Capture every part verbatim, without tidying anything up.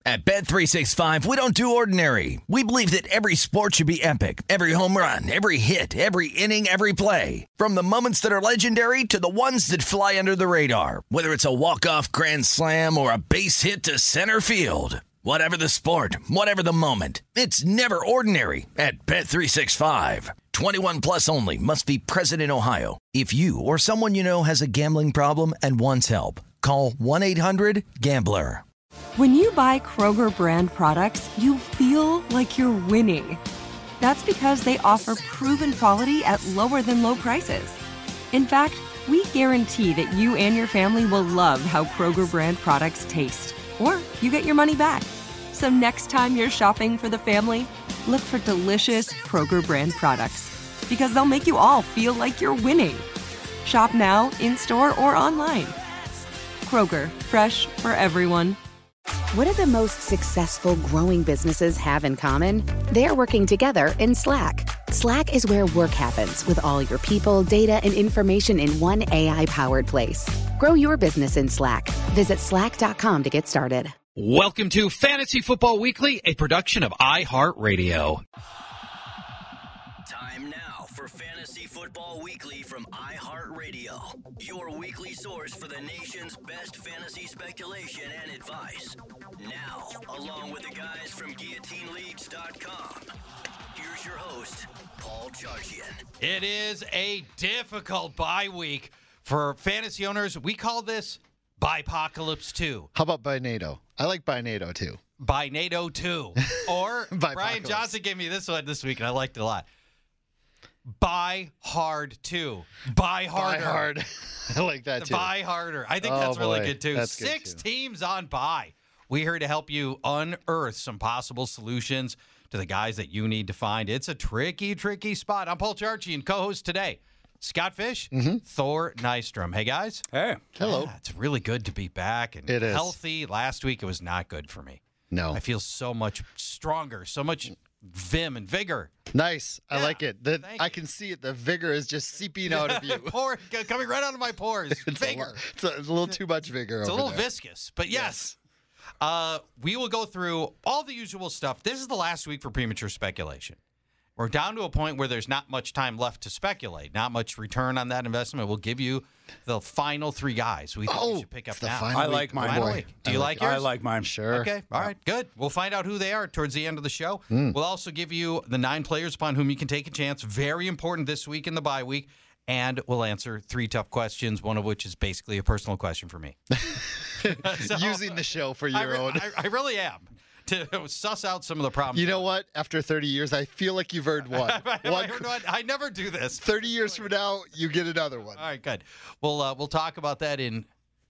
At Bet three sixty-five, we don't do ordinary. We believe that every sport should be epic. Every home run, every hit, every inning, every play. From the moments that are legendary to the ones that fly under the radar. Whether it's a walk-off grand slam or a base hit to center field. Whatever the sport, whatever the moment. It's never ordinary at Bet three sixty-five. twenty-one plus only. Must be present in Ohio. If you or someone you know has a gambling problem and wants help, call one eight hundred gambler. When you buy Kroger brand products, you feel like you're winning. That's because they offer proven quality at lower than low prices. In fact, we guarantee that you and your family will love how Kroger brand products taste, or you get your money back. So next time you're shopping for the family, look for delicious Kroger brand products, because they'll make you all feel like you're winning. Shop now, in-store, or online. Kroger, fresh for everyone. What do the most successful growing businesses have in common? They're working together in Slack. Slack is where work happens with all your people, data, and information in one A I-powered place. Grow your business in Slack. Visit slack dot com to get started. Welcome to Fantasy Football Weekly, a production of iHeartRadio. Time now for Fantasy Football Weekly from iHeartRadio, your weekly source for the nation's best fantasy speculation and advice. Now, along with the guys from guillotine leagues dot com, here's your host, Paul Charchian. It is a difficult bye week for fantasy owners. We call this Bipocalypse two. How about by NATO? I like by NATO too. By NATO two. Or Brian Johnson gave me this one this week, and I liked it a lot. Buy hard too. Buy harder. Buy hard. I like that too. Buy harder. I think oh, that's really boy. good too. That's Six good too. teams on buy. We're here to help you unearth some possible solutions to the guys that you need to find. It's a tricky, tricky spot. I'm Paul Charchi, and co-host today, Scott Fish, mm-hmm. Thor Nystrom. Hey, guys. Hey. Hello. Yeah, it's really good to be back and it is. healthy. Last week, it was not good for me. No. I feel so much stronger, so much vim and vigor. Nice. I Yeah. like it. The, Thank I you. can see it. The vigor is just seeping out of you. Pour, coming right out of my pores. it's, a, Vigor. lo- it's, a, it's a little too much vigor It's a over little there. viscous, but yes. Uh, we will go through all the usual stuff. This is the last week for premature speculation. We're down to a point where there's not much time left to speculate, not much return on that investment. We'll give you the final three guys we think Oh, you should pick up it's the now. final I week, like mine. my Final boy. week. Do I you like yours? I like mine. Sure. Okay. All right. Good. We'll find out who they are towards the end of the show. Mm. We'll also give you the nine players upon whom you can take a chance. Very important this week in the bye week. And we'll answer three tough questions, one of which is basically a personal question for me. So, Using the show for I, your re- own. I, I really am. To suss out some of the problems. You know what? After thirty years, I feel like you've earned one. I, one I, I never do this. thirty years from now, you get another one. All right, good. We'll uh, we'll talk about that in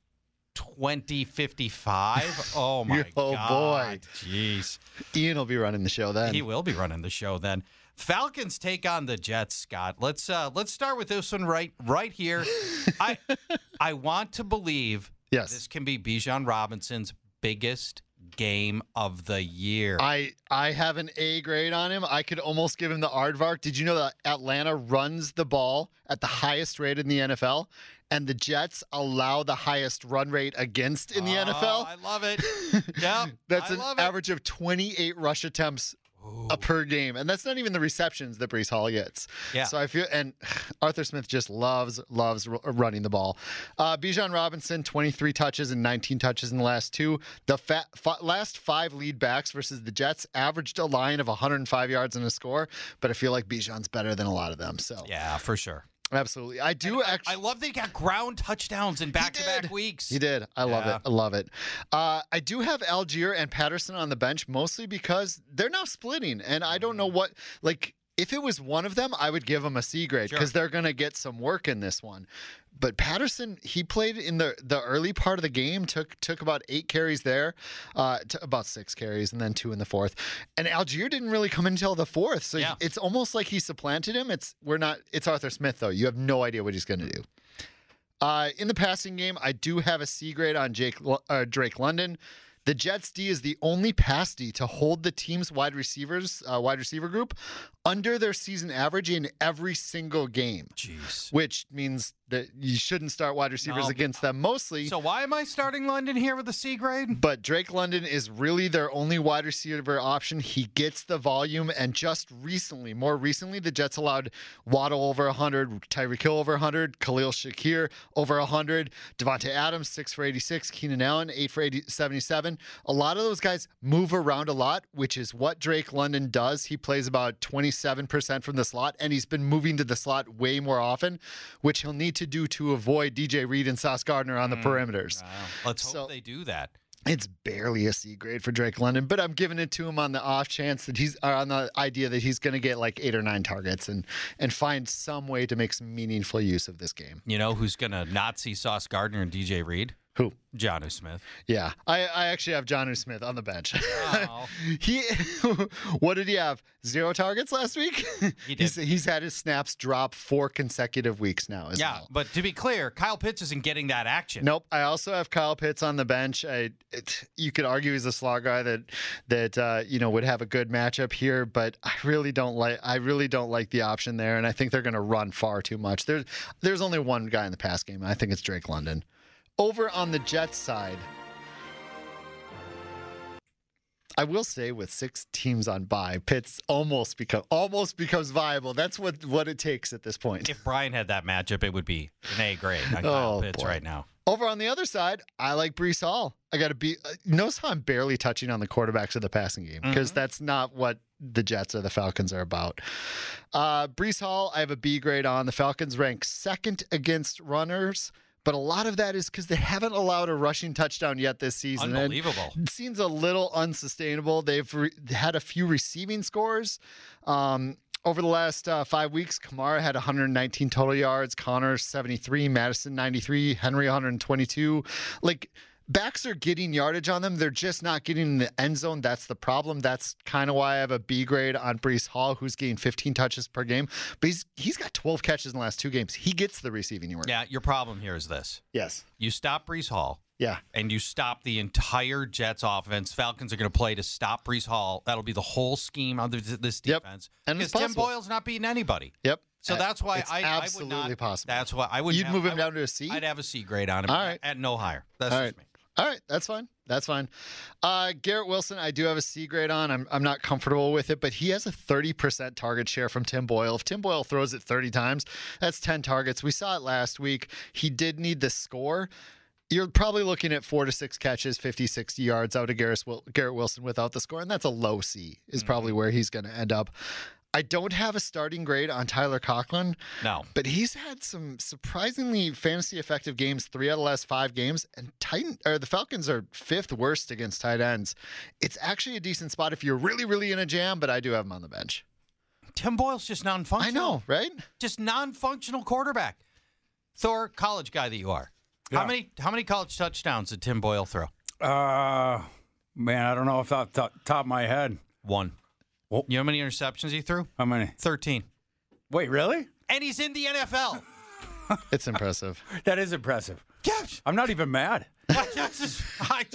twenty fifty-five. Oh my Oh, God. boy. Jeez. Ian will be running the show then. He will be running the show then. Falcons take on the Jets, Scott. Let's uh, let's start with this one right right here. I I want to believe Yes. this can be Bijan Robinson's biggest game of the year. I I have an A grade on him. I could almost give him the aardvark. Did you know that Atlanta runs the ball at the highest rate in the N F L, and the Jets allow the highest run rate against in the Oh, N F L? I love it. Yeah, That's I an love it. average of twenty-eight rush attempts a per game, and that's not even the receptions that Breece Hall gets. Yeah. So I feel, and Arthur Smith just loves loves r- running the ball. Uh, Bijan Robinson, twenty-three touches and nineteen touches in the last two. The fa- f- last five lead backs versus the Jets averaged a line of one hundred five yards and a score, but I feel like Bijan's better than a lot of them. So Yeah, for sure. absolutely, I do I, actually. I love they got ground touchdowns in back-to-back did. weeks. He did. I love Yeah. it. I love it. Uh, I do have Algier and Patterson on the bench mostly because they're now splitting, and I don't know what like. If it was one of them, I would give them a C grade because Sure. they're going to get some work in this one. But Patterson, he played in the, the early part of the game, took took about eight carries there, uh, t- about six carries, and then two in the fourth. And Algier didn't really come until the fourth, so Yeah. it's almost like he supplanted him. It's we're not. It's Arthur Smith though. You have no idea what he's going to do. Uh, in the passing game, I do have a C grade on Jake uh, Drake London. The Jets D is the only pass D to hold the team's wide receivers, uh, wide receiver group, under their season average in every single game, Jeez. which means that you shouldn't start wide receivers No. against them mostly. So why am I starting London here with a C grade? But Drake London is really their only wide receiver option. He gets the volume, and just recently, more recently, the Jets allowed Waddle over one hundred, Tyreek Hill over one hundred, Khalil Shakir over one hundred, Devontae Adams six for eighty-six, Keenan Allen eight for seventy-seven. A lot of those guys move around a lot, which is what Drake London does. He plays about twenty-seven percent from the slot, and he's been moving to the slot way more often, which he'll need to do to avoid D J Reed and Sauce Gardner on the perimeters. Wow. Let's hope So- they do that. It's barely a C grade for Drake London, but I'm giving it to him on the off chance that he's or on the idea that he's going to get like eight or nine targets and and find some way to make some meaningful use of this game. You know who's going to not see Sauce Gardner and D J Reed? Who? Jonnu Smith. Yeah, I, I actually have Jonnu Smith on the bench. Oh. he, what did he have? Zero targets last week. He did. He's, he's had his snaps drop four consecutive weeks now. As Yeah, well. but to be clear, Kyle Pitts isn't getting that action. Nope. I also have Kyle Pitts on the bench. I, it, you could argue he's a slot guy that that uh, you know would have a good matchup here, but I really don't like. I really don't like the option there, and I think they're going to run far too much. There's there's only one guy in the pass game, and I think it's Drake London. Over on the Jets side, I will say with six teams on bye, Pitts almost become almost becomes viable. That's what what it takes at this point. If Brian had that matchup, it would be an A grade on Kyle Oh, Pitts boy. right now. Over on the other side, I like Breece Hall. I got to be. Uh, notice how I'm barely touching on the quarterbacks of the passing game because Mm-hmm. that's not what the Jets or the Falcons are about. Uh, Breece Hall, I have a B grade on. The Falcons rank second against runners, but a lot of that is because they haven't allowed a rushing touchdown yet this season. And Unbelievable. it seems a little unsustainable. They've re- had a few receiving scores. Um, Over the last uh, five weeks, Kamara had one hundred nineteen total yards, Connor seventy-three, Madison ninety-three, Henry one hundred twenty-two. Like, backs are getting yardage on them. They're just not getting in the end zone. That's the problem. That's kind of why I have a B grade on Breece Hall, who's getting fifteen touches per game. But he's he's got twelve catches in the last two games. He gets the receiving yard. Yeah, your problem here is this. Yes. You stop Breece Hall, Yeah. and you stop the entire Jets offense. Falcons are going to play to stop Breece Hall. That'll be the whole scheme of this- this Yep. defense. And because it's Tim possible. Boyle's not beating anybody. Yep. So Uh, that's why it's I, absolutely I would not, possible. That's why I would. You'd move him I, down to a C? I'd have a C grade on him. All right. At no higher. That's All just right. me. All right, that's fine. That's fine. Uh, Garrett Wilson, I do have a C grade on. I'm I'm not comfortable with it, but he has a thirty percent target share from Tim Boyle. If Tim Boyle throws it thirty times, that's ten targets. We saw it last week. He did need the score. You're probably looking at four to six catches, fifty, sixty yards out of Garrett Garrett Wilson without the score, and that's a low C is probably where he's going to end up. I don't have a starting grade on Tyler Conklin. No. But he's had some surprisingly fantasy effective games, three out of the last five games, and Titan or the Falcons are fifth worst against tight ends. It's actually a decent spot if you're really, really in a jam, but I do have him on the bench. Tim Boyle's just non-functional. I know, right? Just non-functional quarterback. Thor, college guy that you are. How Yeah. many how many college touchdowns did Tim Boyle throw? Uh, man, I don't know off the top, top of my head. One. Oh. You know how many interceptions he threw? How many? thirteen. Wait, really? And he's in the N F L. It's impressive. That is impressive. Gosh. I'm not even mad. That's just- I-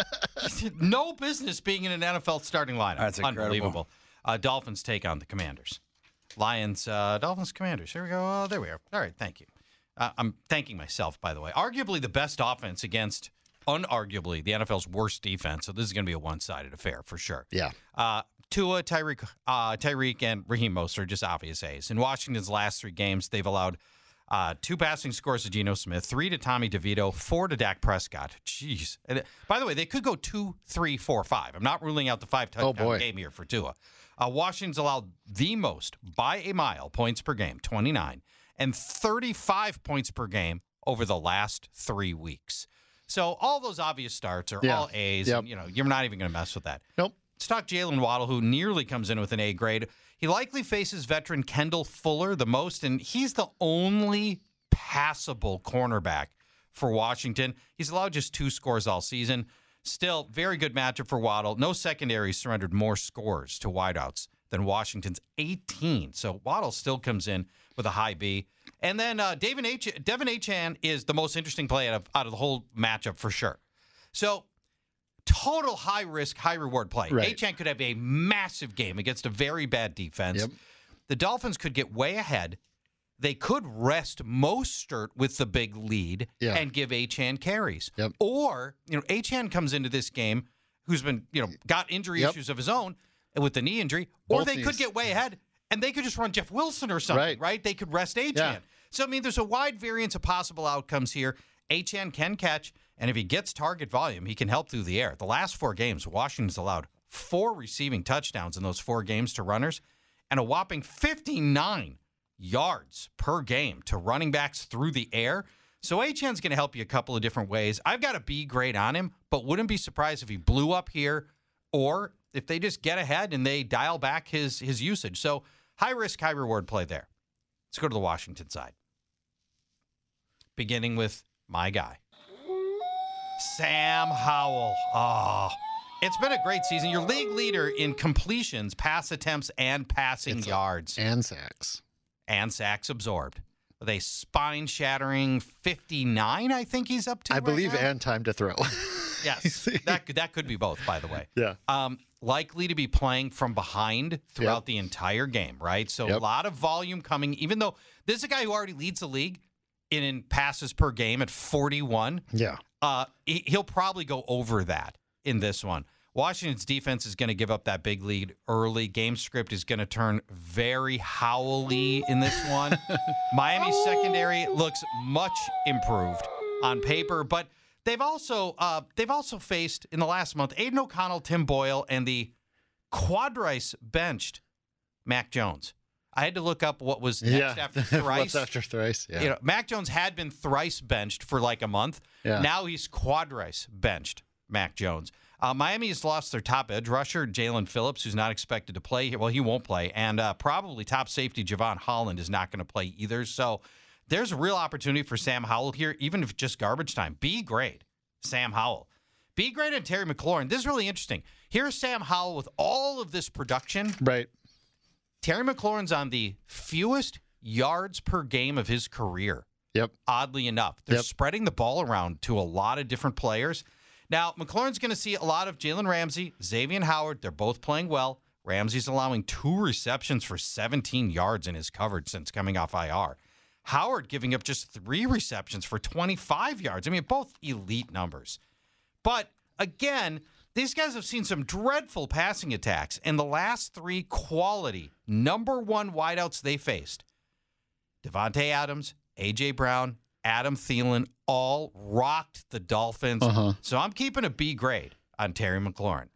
no business being in an N F L starting lineup. That's incredible. Unbelievable. Uh, Dolphins take on the Commanders. Lions, uh, Dolphins, Commanders. Here we go. Uh, there we are. All right. Thank you. Uh, I'm thanking myself, by the way. Arguably the best offense against, unarguably, the N F L's worst defense. So this is going to be a one-sided affair for sure. Yeah. Uh, Tua, Tyreek, uh, Tyreek, and Raheem Mostert are just obvious A's. In Washington's last three games, they've allowed uh, two passing scores to Geno Smith, three to Tommy DeVito, four to Dak Prescott. Jeez. And, uh, by the way, they could go two, three, four, five. I'm not ruling out the five touchdown boy. game here for Tua. Uh, Washington's allowed the most by a mile points per game, twenty-nine, and thirty-five points per game over the last three weeks. So all those obvious starts are Yeah. all A's. Yep. And, you know, you're not even going to mess with that. Nope. Let's talk Jalen Waddle, who nearly comes in with an A grade. He likely faces veteran Kendall Fuller the most, and he's the only passable cornerback for Washington. He's allowed just two scores all season. Still, very good matchup for Waddle. No secondary surrendered more scores to wideouts than Washington's eighteen. So Waddle still comes in with a high B. And then uh, Devin H. Devin Achane is the most interesting play out of, out of the whole matchup for sure. So total high risk, high reward play. Right. Achane could have a massive game against a very bad defense. Yep. The Dolphins could get way ahead, they could rest Mostert with the big lead Yeah. and give Achane carries. Yep. Or, you know, Achane comes into this game who's been, you know, got injury Yep. issues of his own with the knee injury, or Both they could knees. get way ahead and they could just run Jeff Wilson or something, Right. right? They could rest Achane. Yeah. So, I mean, there's a wide variance of possible outcomes here. Achane can catch, and if he gets target volume, he can help through the air. The last four games, Washington's allowed four receiving touchdowns in those four games to runners and a whopping fifty-nine yards per game to running backs through the air. So Achane's going to help you a couple of different ways. I've got a B grade on him, but wouldn't be surprised if he blew up here or if they just get ahead and they dial back his his usage. So high risk, high reward play there. Let's go to the Washington side. Beginning with my guy, Sam Howell. Oh, it's been a great season. Your league leader in completions, pass attempts, and passing It's a- yards. And sacks. And sacks absorbed. With a spine-shattering fifty-nine, I think he's up to I right believe, now. and time to throw. Yes, that, could- that could be both, by the way. Yeah. Um, likely to be playing from behind throughout Yep. the entire game, right? So a Yep. lot of volume coming, even though this is a guy who already leads the league in, in passes per game at forty-one. Yeah. Uh, he, he'll probably go over that in this one. Washington's defense is going to give up that big lead early. Game script is going to turn very Howell-y in this one. Miami's secondary looks much improved on paper, but they've also uh, they've also faced in the last month Aiden O'Connell, Tim Boyle, and the quadrice benched Mac Jones. I had to look up what was next Yeah. after thrice. What's after thrice? Yeah. You know, Mac Jones had been thrice benched for like a month. Yeah. Now he's quadrice benched, Mac Jones. Uh, Miami has lost their top edge rusher, Jalen Phillips, who's not expected to play. Well, he won't play. And uh, probably top safety, Javon Holland, is not going to play either. So there's a real opportunity for Sam Howell here, even if just garbage time. B grade, Sam Howell. B grade and Terry McLaurin. This is really interesting. Here's Sam Howell with all of this production. Right. Terry McLaurin's on the fewest yards per game of his career. Yep. Oddly enough, they're Yep. spreading the ball around to a lot of different players. Now, McLaurin's going to see a lot of Jalen Ramsey, Xavier Howard. They're both playing well. Ramsey's allowing two receptions for seventeen yards in his coverage since coming off I R. Howard giving up just three receptions for twenty-five yards. I mean, both elite numbers. But again, these guys have seen some dreadful passing attacks, and the last three quality number one wideouts they faced, Devontae Adams, A J. Brown, Adam Thielen, all rocked the Dolphins. Uh-huh. So I'm keeping a B grade on Terry McLaurin.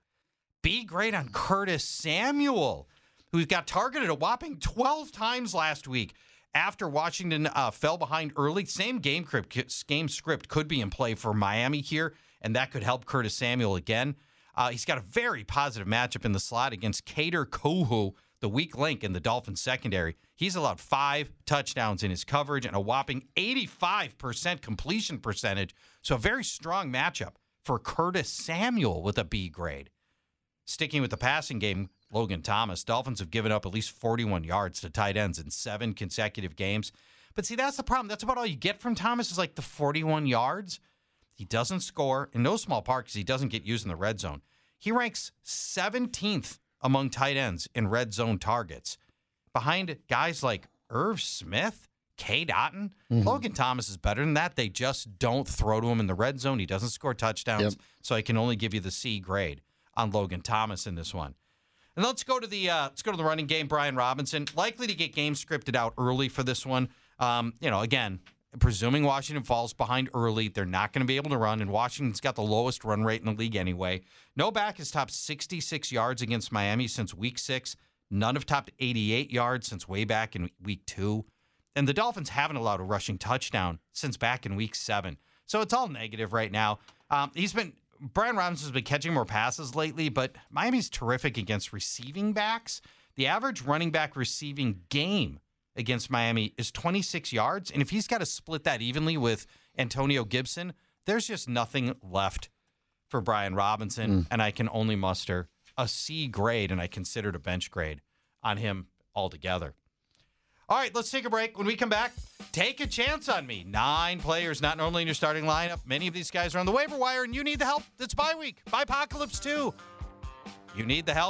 B grade on Curtis Samuel, who's got targeted a whopping twelve times last week after Washington uh, fell behind early. Same game script, game script could be in play for Miami here, and that could help Curtis Samuel again. Uh, he's got a very positive matchup in the slot against Kader Kohou, the weak link in the Dolphins secondary. He's allowed five touchdowns in his coverage and a whopping eighty-five percent completion percentage. So a very strong matchup for Curtis Samuel with a B grade. Sticking with the passing game, Logan Thomas. Dolphins have given up at least forty-one yards to tight ends in seven consecutive games. But see, that's the problem. That's about all you get from Thomas is like the forty-one yards. He doesn't score, in no small part because he doesn't get used in the red zone. He ranks seventeenth among tight ends in red zone targets, behind guys like Irv Smith, K. Dotton. Mm-hmm. Logan Thomas is better than that. They just don't throw to him in the red zone. He doesn't score touchdowns, Yep. so I can only give you the C grade on Logan Thomas in this one. And let's go to the uh, let's go to the running game. Brian Robinson likely to get game scripted out early for this one. Um, you know, again, presuming Washington falls behind early, they're not going to be able to run, and Washington's got the lowest run rate in the league anyway. No back has topped sixty-six yards against Miami since week six. None have topped eighty-eight yards since way back in week two. And the Dolphins haven't allowed a rushing touchdown since back in week seven. So it's all negative right now. Um, he's been Brian Robinson's been catching more passes lately, but Miami's terrific against receiving backs. The average running back receiving game against Miami is twenty-six yards. And if he's got to split that evenly with Antonio Gibson, there's just nothing left for Brian Robinson. Mm. And I can only muster a C grade, and I considered a bench grade on him altogether. All right, let's take a break. When we come back, take a chance on me. Nine players not normally in your starting lineup. Many of these guys are on the waiver wire, and you need the help. It's bye week. Bye-apocalypse two. You need the help.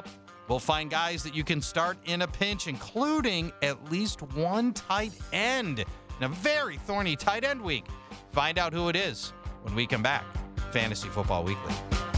We'll find guys that you can start in a pinch, including at least one tight end in a very thorny tight end week. Find out who it is when we come back. Fantasy Football Weekly.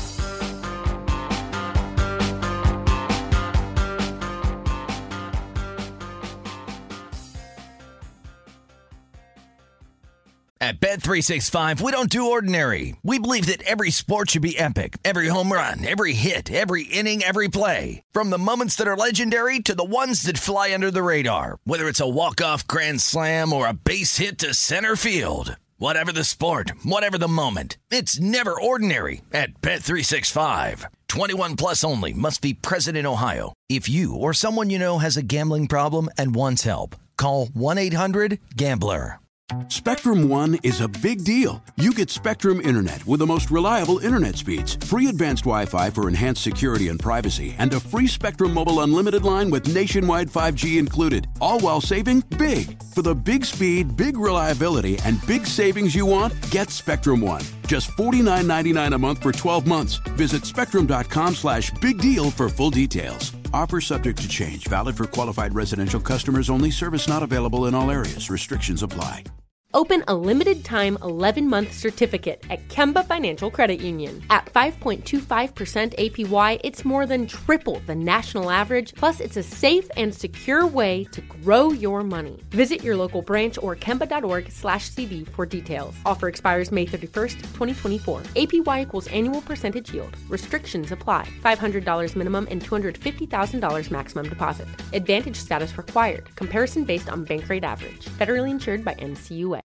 At Bet three sixty-five, we don't do ordinary. We believe that every sport should be epic. Every home run, every hit, every inning, every play. From the moments that are legendary to the ones that fly under the radar. Whether it's a walk-off grand slam or a base hit to center field. Whatever the sport, whatever the moment. It's never ordinary at Bet three sixty-five. twenty-one plus only. Must be present in Ohio. If you or someone you know has a gambling problem and wants help, call one eight hundred gambler. Spectrum One is a big deal. You get Spectrum Internet with the most reliable internet speeds, free advanced Wi-Fi for enhanced security and privacy, and a free Spectrum Mobile Unlimited line with nationwide five G included, all while saving big. For the big speed, big reliability, and big savings you want, get Spectrum One. Just forty-nine ninety-nine a month for twelve months. Visit spectrum.com slash big deal for full details. Offer subject to change. Valid for qualified residential customers only. Service not available in all areas. Restrictions apply. Open a limited-time eleven-month certificate at Kemba Financial Credit Union. At five point two five percent A P Y, it's more than triple the national average, plus it's a safe and secure way to grow your money. Visit your local branch or kemba.org slash CD for details. Offer expires May thirty-first, twenty twenty-four. A P Y equals annual percentage yield. Restrictions apply. five hundred dollars minimum and two hundred fifty thousand dollars maximum deposit. Advantage status required. Comparison based on bank rate average. Federally insured by N C U A.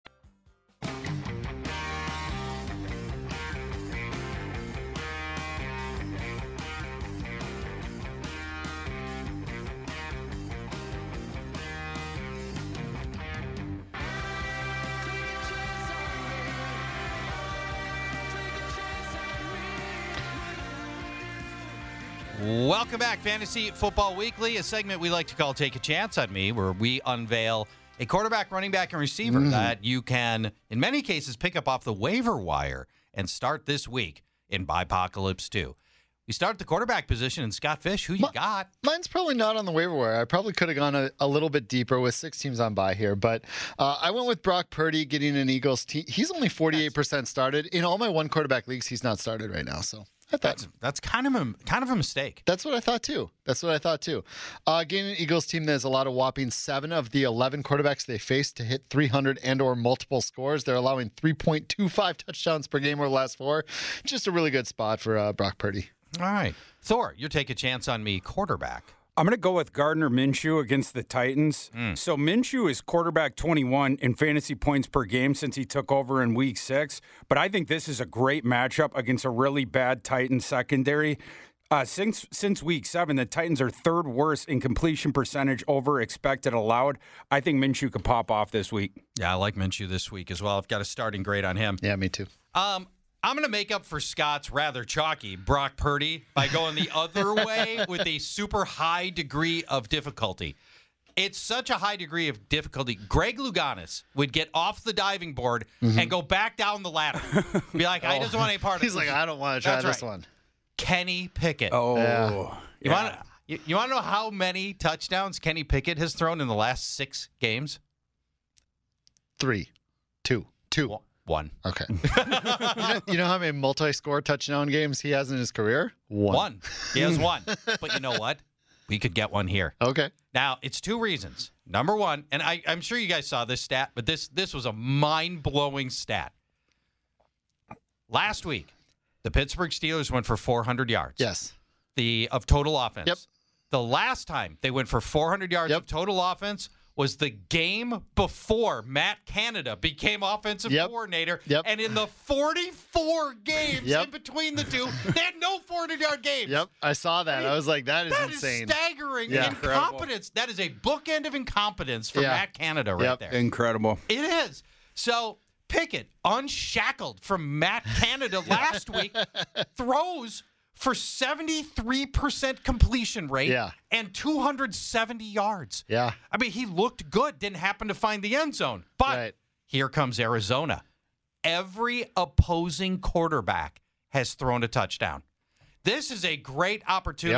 Welcome back, Fantasy Football Weekly, a segment we like to call Take a Chance on Me, where we unveil a quarterback, running back, and receiver mm. that you can, in many cases, pick up off the waiver wire and start this week in Bipocalypse two. We start at the quarterback position, and Scott Fish, who you My, got? Mine's probably not on the waiver wire. I probably could have gone a, a little bit deeper with six teams on bye here, but uh, I went with Brock Purdy getting an Eagles team. He's only forty-eight percent started. In all my one quarterback leagues, he's not started right now, so... I thought, that's that's kind of a kind of a mistake. That's what I thought too. That's what I thought too. Uh, getting an Eagles team that has a lot of whopping seven of the eleven quarterbacks they face to hit three hundred and or multiple scores. They're allowing three point two five touchdowns per game over the last four. Just a really good spot for uh, Brock Purdy. All right, Thor, you take a chance on me, quarterback. I'm going to go with Gardner Minshew against the Titans. Mm. So Minshew is quarterback twenty-one in fantasy points per game since he took over in week six. But I think this is a great matchup against a really bad Titans secondary. Uh, since since week seven, the Titans are third worst in completion percentage over expected allowed. I think Minshew could pop off this week. Yeah, I like Minshew this week as well. I've got a starting grade on him. Yeah, me too. Um, I'm going to make up for Scott's rather chalky Brock Purdy by going the other way with a super high degree of difficulty. It's such a high degree of difficulty. Greg Louganis would get off the diving board mm-hmm. and go back down the ladder. Be like, I oh. just want any part of He's this. like, I don't want to try That's this right. one. Kenny Pickett. Oh, yeah. You yeah. want you, you want to know how many touchdowns Kenny Pickett has thrown in the last six games? Three, two, two. Well, One. Okay. you, know, you know how many multi-score touchdown games he has in his career? One. One. He has one. But you know what? We could get one here. Okay. Now, it's two reasons. Number one, and I, I'm sure you guys saw this stat, but this this was a mind-blowing stat. Last week, the Pittsburgh Steelers went for four hundred yards. Yes. The of total offense. Yep. The last time they went for four hundred yards yep. of total offense was the game before Matt Canada became offensive yep. coordinator. Yep. And in the forty-four games yep. in between the two, they had no four hundred-yard games. Yep, I saw that. I, mean, I was like, that is that insane. That is staggering yeah. incompetence. That is a bookend of incompetence for yeah. Matt Canada right yep. there. Incredible. It is. So Pickett, unshackled from Matt Canada last week, throws for seventy-three percent completion rate yeah. and two hundred seventy yards. Yeah. I mean, he looked good, didn't happen to find the end zone. But right. here comes Arizona. Every opposing quarterback has thrown a touchdown. This is a great opportunity. Yep.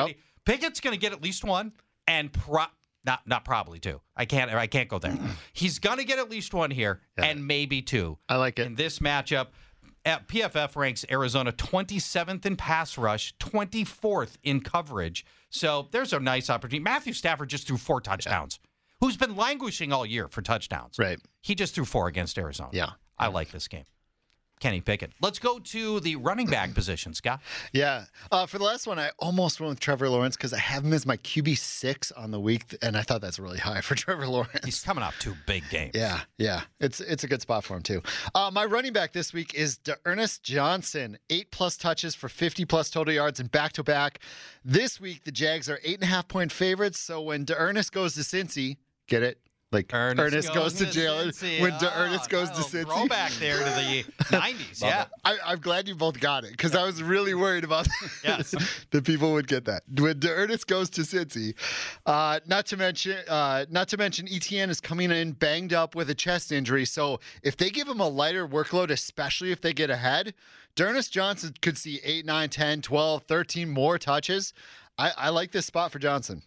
Pickett's going to get at least one, and pro- not not probably two. I can't I can't go there. He's going to get at least one here, Yeah. and maybe two. I like it. In this matchup, at P F F ranks Arizona twenty-seventh in pass rush, twenty-fourth in coverage. So there's a nice opportunity. Matthew Stafford just threw four touchdowns. Who's been languishing all year for touchdowns. Right. He just threw four against Arizona. Yeah. I like this game. Kenny Pickett. Let's go to the running back position, Scott. Yeah. Uh, for the last one, I almost went with Trevor Lawrence because I have him as my Q B six on the week, and I thought that's really high for Trevor Lawrence. He's coming off two big games. Yeah, yeah. It's it's a good spot for him, too. Uh, my running back this week is D'Ernest Johnson. Eight-plus touches for fifty-plus total yards and back-to-back. This week, the Jags are eight-and-a-half-point favorites, so when D'Ernest goes to Cincy, get it? Like Ernest, Ernest goes, goes to jail Cincy. when oh, D'Ernest goes to Cincy. Throwback there to the nineties, yeah. I, I'm glad you both got it because I was really worried about yes. that people would get that. When D'Ernest goes to Cincy, uh, not to mention, uh, not to mention, Etienne is coming in banged up with a chest injury. So if they give him a lighter workload, especially if they get ahead, D'Ernest Johnson could see eight, nine, ten, twelve, thirteen more touches. I, I like this spot for Johnson.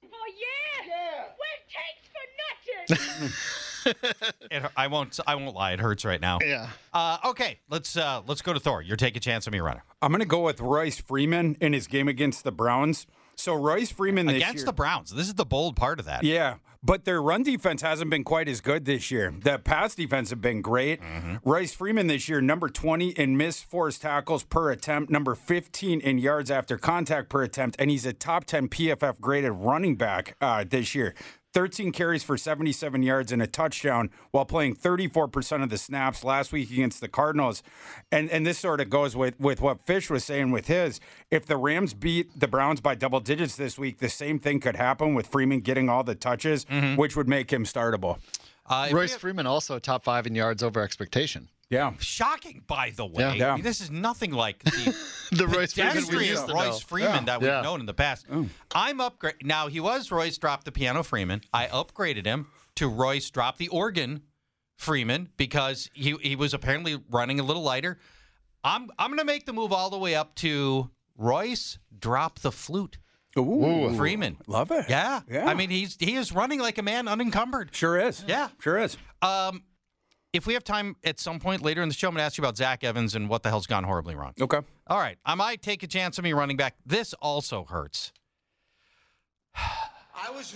it, I won't. I won't lie. It hurts right now. Yeah. Uh, okay. Let's uh, let's go to Thor. You're taking a chance on me, runner. I'm going to go with Royce Freeman in his game against the Browns. So Royce Freeman this against year, the Browns. This is the bold part of that. Yeah, but their run defense hasn't been quite as good this year. The pass defense have been great. Mm-hmm. Royce Freeman this year, number twenty in missed forced tackles per attempt, number fifteen in yards after contact per attempt, and he's a top ten P F F graded running back uh, this year. thirteen carries for seventy-seven yards and a touchdown while playing thirty-four percent of the snaps last week against the Cardinals. And and this sort of goes with, with what Fish was saying with his. If the Rams beat the Browns by double digits this week, the same thing could happen with Freeman getting all the touches, mm-hmm. which would make him startable. Uh, Royce have- Freeman also top five in yards over expectation. Yeah. Shocking, by the way. Yeah. Yeah. I mean, this is nothing like the, the Royce Freeman, we used to Royce know. Freeman yeah. that we've yeah. known in the past. Oh. I'm upgrade now. He was Royce dropped the piano Freeman. I upgraded him to Royce drop the organ Freeman because he he was apparently running a little lighter. I'm I'm going to make the move all the way up to Royce drop the flute. Ooh. Freeman. Love it. Yeah. yeah. I mean, he's he is running like a man unencumbered. Sure is. Yeah. Sure is. Um. If we have time at some point later in the show, I'm going to ask you about Zach Evans and what the hell's gone horribly wrong. Okay. All right. I might take a chance on me running back. This also hurts. I was...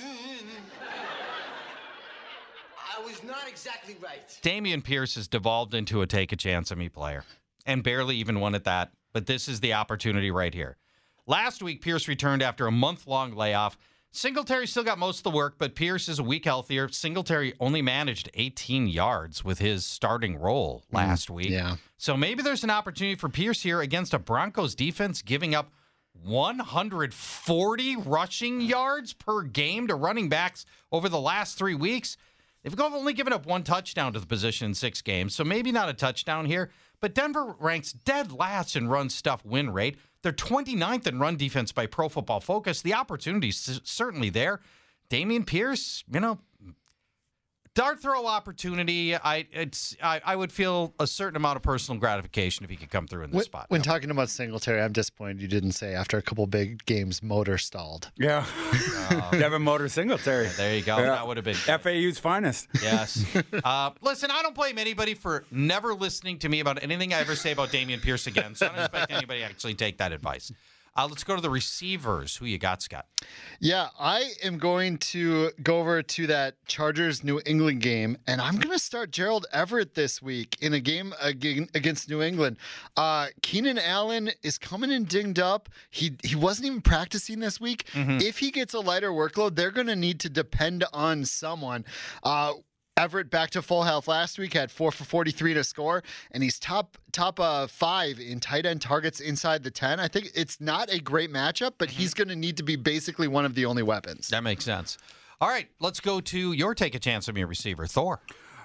I was not exactly right. Dameon Pierce has devolved into a take a chance on me player and barely even won at that. But this is the opportunity right here. Last week, Pierce returned after a month-long layoff. Singletary still got most of the work, but Pierce is a week healthier. Singletary only managed eighteen yards with his starting role last mm, week. Yeah. So maybe there's an opportunity for Pierce here against a Broncos defense giving up one hundred forty rushing yards per game to running backs over the last three weeks. They've only given up one touchdown to the position in six games, so maybe not a touchdown here. But Denver ranks dead last in run stuff win rate. They're twenty-ninth in run defense by Pro Football Focus. The opportunity's certainly there. Dameon Pierce, you know, dart throw opportunity. I it's I, I would feel a certain amount of personal gratification if he could come through in this when, spot. When no. talking about Singletary, I'm disappointed you didn't say after a couple big games, motor stalled. Yeah. Uh, Devin Motor Singletary. Yeah, there you go. Yeah. That would have been F A U's finest. Yes. Uh, listen, I don't blame anybody for never listening to me about anything I ever say about Dameon Pierce again, so I don't expect anybody to actually take that advice. Uh, let's go to the receivers. Who you got, Scott? Yeah, I am going to go over to that Chargers-New England game, and I'm going to start Gerald Everett this week in a game against New England. Uh, Keenan Allen is coming in dinged up. He he wasn't even practicing this week. Mm-hmm. If he gets a lighter workload, they're going to need to depend on someone. Uh Everett back to full health last week, had four for forty-three to score, and he's top top uh, five in tight end targets inside the ten. I think it's not a great matchup, but mm-hmm. he's going to need to be basically one of the only weapons. That makes sense. All right, let's go to your take a chance on your receiver, Thor.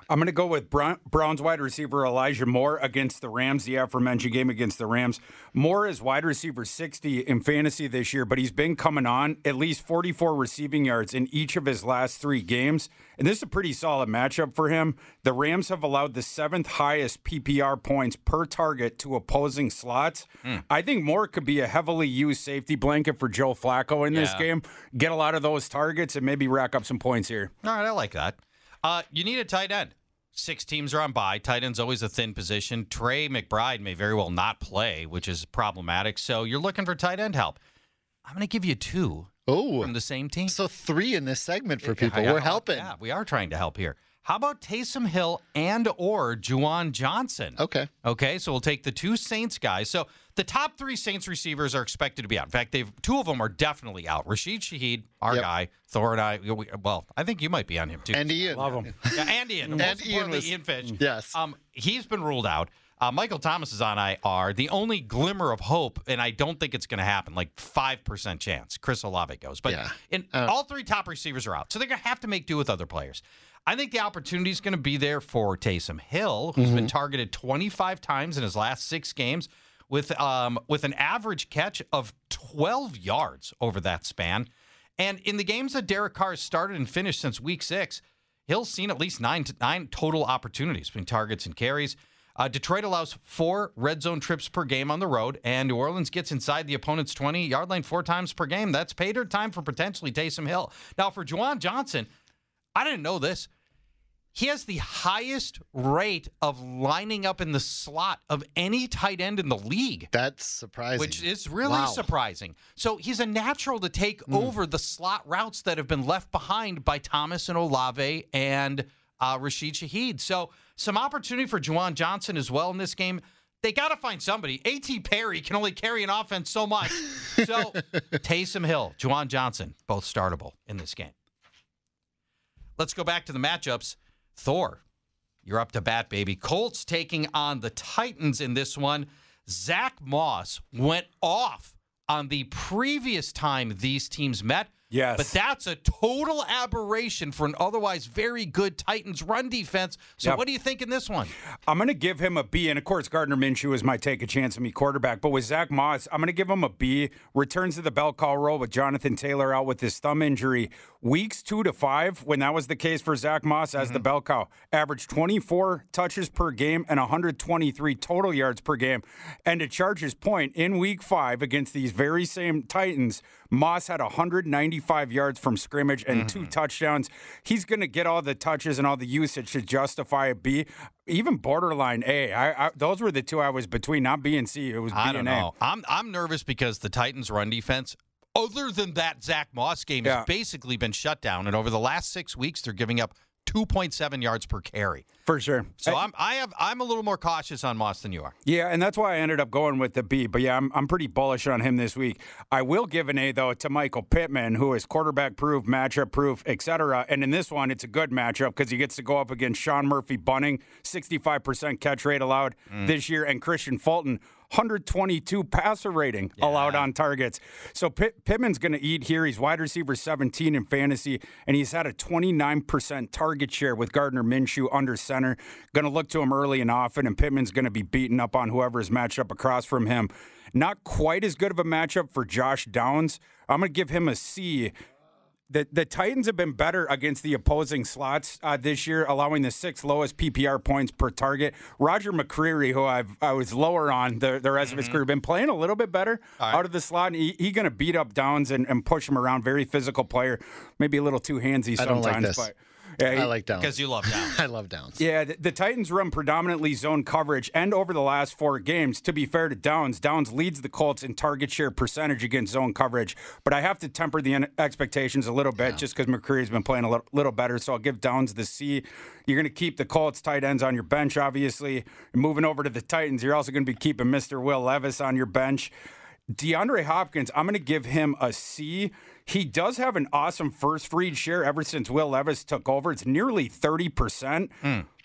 I'm going to go with Brown, Browns wide receiver Elijah Moore against the Rams, the aforementioned game against the Rams. Moore is wide receiver sixty in fantasy this year, but he's been coming on at least forty-four receiving yards in each of his last three games. And this is a pretty solid matchup for him. The Rams have allowed the seventh highest P P R points per target to opposing slots. Mm. I think Moore could be a heavily used safety blanket for Joe Flacco in yeah. this game. Get a lot of those targets and maybe rack up some points here. All right, I like that. Uh, you need a tight end. Six teams are on bye. Tight end's always a thin position. Trey McBride may very well not play, which is problematic. So you're looking for tight end help. I'm going to give you two oh, from the same team. So three in this segment for people. Yeah, We're helping. Yeah, we are trying to help here. How about Taysom Hill and or Juwan Johnson? Okay. Okay, so we'll take the two Saints guys. So the top three Saints receivers are expected to be out. In fact, they've two of them are definitely out. Rashid Shaheed, our yep. guy, Thor and I. We, well, I think you might be on him too. And Ian. Love him. Yeah, and Ian. and Ian, was, Ian Finch. Yes. Um, he's been ruled out. Uh, Michael Thomas is on I R. The only glimmer of hope, and I don't think it's going to happen, like five percent chance, Chris Olave goes. But yeah. in, uh, all three top receivers are out. So they're going to have to make do with other players. I think the opportunity is going to be there for Taysom Hill, who's mm-hmm. been targeted twenty-five times in his last six games with um, with an average catch of twelve yards over that span. And in the games that Derek Carr has started and finished since week six, Hill's seen at least nine, nine total opportunities between targets and carries. Uh, Detroit allows four red zone trips per game on the road, and New Orleans gets inside the opponent's twenty-yard line four times per game. That's pay dirt time for potentially Taysom Hill. Now, for Juwan Johnson, I didn't know this. He has the highest rate of lining up in the slot of any tight end in the league. That's surprising. Which is really wow. surprising. So he's a natural to take mm. over the slot routes that have been left behind by Thomas and Olave and uh, Rashid Shaheed. So some opportunity for Juwan Johnson as well in this game. They got to find somebody. A T. Perry can only carry an offense so much. So Taysom Hill, Juwan Johnson, both startable in this game. Let's go back to the matchups. Thor, you're up to bat, baby. Colts taking on the Titans in this one. Zach Moss went off on the previous time these teams met. Yes. But that's a total aberration for an otherwise very good Titans run defense. So yep. what do you think in this one? I'm going to give him a B. And, of course, Gardner Minshew is my take a chance on me quarterback. But with Zach Moss, I'm going to give him a B. Returns to the bell call role with Jonathan Taylor out with his thumb injury. Weeks two to five, when that was the case for Zach Moss as mm-hmm. the bell cow, averaged twenty-four touches per game and one hundred twenty-three total yards per game. And to Charger's point, in week five against these very same Titans, Moss had one hundred ninety-five yards from scrimmage and mm-hmm. two touchdowns. He's going to get all the touches and all the usage to justify a B. Even borderline A. I, I, those were the two I was between, not B and C. It was B I and don't A. know. I'm, I'm nervous because the Titans' run defense, other than that Zach Moss game, yeah. has basically been shut down. And over the last six weeks, they're giving up two point seven yards per carry. For sure. So I, I'm I have I'm a little more cautious on Moss than you are. Yeah, and that's why I ended up going with the B. But yeah, I'm I'm pretty bullish on him this week. I will give an A though to Michael Pittman, who is quarterback proof, matchup proof, et cetera. And in this one, it's a good matchup because he gets to go up against Sean Murphy Bunting, sixty-five percent catch rate allowed mm. this year, and Christian Fulton, one hundred twenty-two passer rating yeah. allowed on targets. So Pitt, Pittman's going to eat here. He's wide receiver seventeen in fantasy, and he's had a twenty-nine percent target share with Gardner Minshew under center. Going to look to him early and often, and Pittman's going to be beaten up on whoever is matched up across from him. Not quite as good of a matchup for Josh Downs. I'm going to give him a C. The, the Titans have been better against the opposing slots uh, this year, allowing the sixth lowest P P R points per target. Roger McCreary, who I've, I was lower on the, the rest mm-hmm. of his career, been playing a little bit better right. out of the slot. And he, he going to beat up Downs and, and push him around. Very physical player. Maybe a little too handsy sometimes. I don't like this. But Yeah, he, I like Downs. Because you love Downs. I love Downs. Yeah, the, the Titans run predominantly zone coverage, and over the last four games, to be fair to Downs, Downs leads the Colts in target share percentage against zone coverage. But I have to temper the en- expectations a little bit yeah. just because McCreary's been playing a little, little better, so I'll give Downs the C. You're going to keep the Colts tight ends on your bench, obviously. And moving over to the Titans, you're also going to be keeping Mister Will Levis on your bench. DeAndre Hopkins, I'm going to give him a C. He does have an awesome first read share ever since Will Levis took over. It's nearly thirty percent. Mm.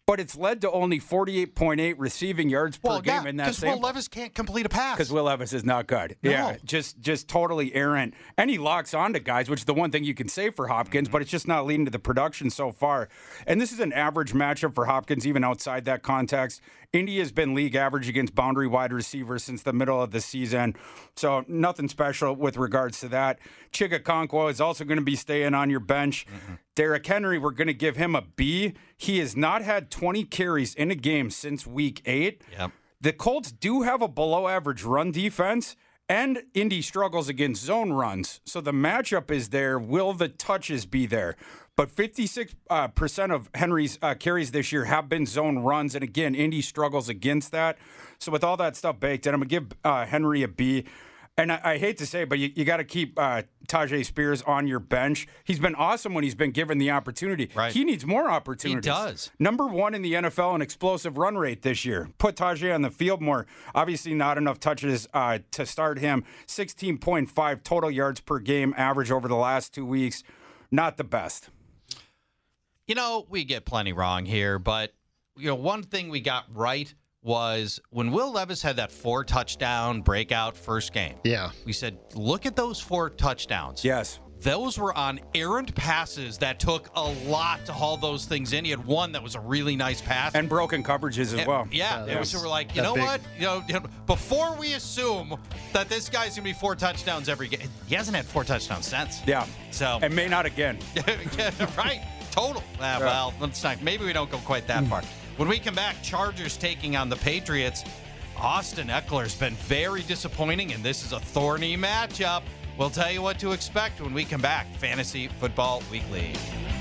but it's led to only forty-eight point eight receiving yards per well, game yeah, in that because sample. Will Levis can't complete a pass. Because Will Levis is not good. No. Yeah, just just totally errant. And he locks onto guys, which is the one thing you can say for Hopkins, mm-hmm. but it's just not leading to the production so far. And this is an average matchup for Hopkins, even outside that context. Indy has been league average against boundary wide receivers since the middle of the season. So nothing special with regards to that. Chigakonkwo is also going to be staying on your bench. Mm-hmm. Derrick Henry, we're going to give him a B. He has not had twenty carries in a game since week eight. Yep. The Colts do have a below-average run defense, and Indy struggles against zone runs. So the matchup is there. Will the touches be there? But fifty-six percent uh, of Henry's uh, carries this year have been zone runs. And again, Indy struggles against that. So with all that stuff baked in, I'm going to give uh, Henry a B. And I, I hate to say it, but you, you got to keep uh, Tyjae Spears on your bench. He's been awesome when he's been given the opportunity. Right. He needs more opportunities. He does. Number one in the N F L in explosive run rate this year. Put Tyjae on the field more. Obviously not enough touches uh, to start him. sixteen point five total yards per game average over the last two weeks. Not the best. You know, we get plenty wrong here, but you know, one thing we got right was when Will Levis had that four touchdown breakout first game. Yeah. We said, look at those four touchdowns. Yes. Those were on errant passes that took a lot to haul those things in. He had one that was a really nice pass. And broken coverages as and, well. Yeah. Yeah, and so we're like, you know big. what? You know, you know, before we assume that this guy's going to be four touchdowns every game, he hasn't had four touchdowns since. Yeah. So. And may not again. Yeah, right. Total. Uh, well, let's not. Maybe we don't go quite that far. When we come back, Chargers taking on the Patriots. Austin Eckler's been very disappointing, and this is a thorny matchup. We'll tell you what to expect when we come back. Fantasy Football Weekly.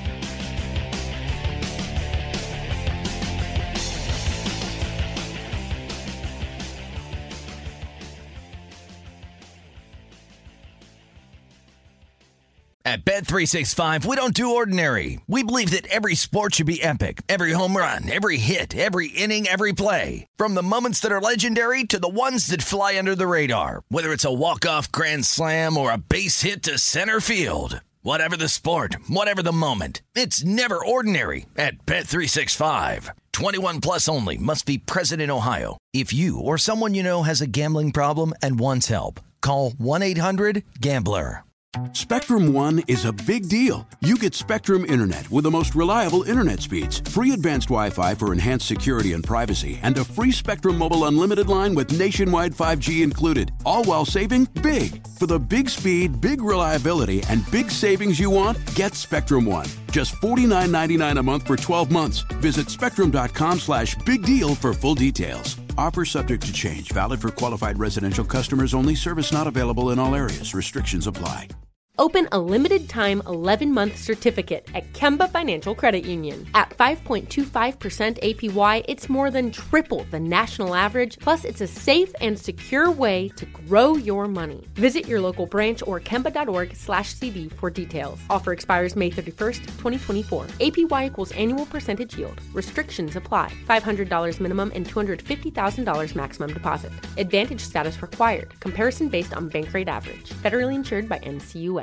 At Bet three sixty-five, we don't do ordinary. We believe that every sport should be epic. Every home run, every hit, every inning, every play. From the moments that are legendary to the ones that fly under the radar. Whether it's a walk-off grand slam or a base hit to center field. Whatever the sport, whatever the moment. It's never ordinary at Bet three sixty-five. twenty-one plus only. Must be present in Ohio. If you or someone you know has a gambling problem and wants help, call one eight hundred gambler. Spectrum One is a big deal. You get Spectrum Internet with the most reliable internet speeds, free advanced Wi-Fi for enhanced security and privacy, and a free Spectrum Mobile Unlimited line with nationwide five G included, all while saving big. For the big speed, big reliability, and big savings you want, get Spectrum One. Just forty-nine ninety-nine a month for twelve months. Visit spectrum.com slash big deal for full details. Offer subject to change. Valid for qualified residential customers only. Service not available in all areas. Restrictions apply. Open a limited-time eleven-month certificate at Kemba Financial Credit Union. At five point two five percent A P Y, it's more than triple the national average, plus it's a safe and secure way to grow your money. Visit your local branch or kemba.org slash CD for details. Offer expires May thirty-first, twenty twenty-four. A P Y equals annual percentage yield. Restrictions apply. five hundred dollars minimum and two hundred fifty thousand dollars maximum deposit. Advantage status required. Comparison based on bank rate average. Federally insured by N C U A.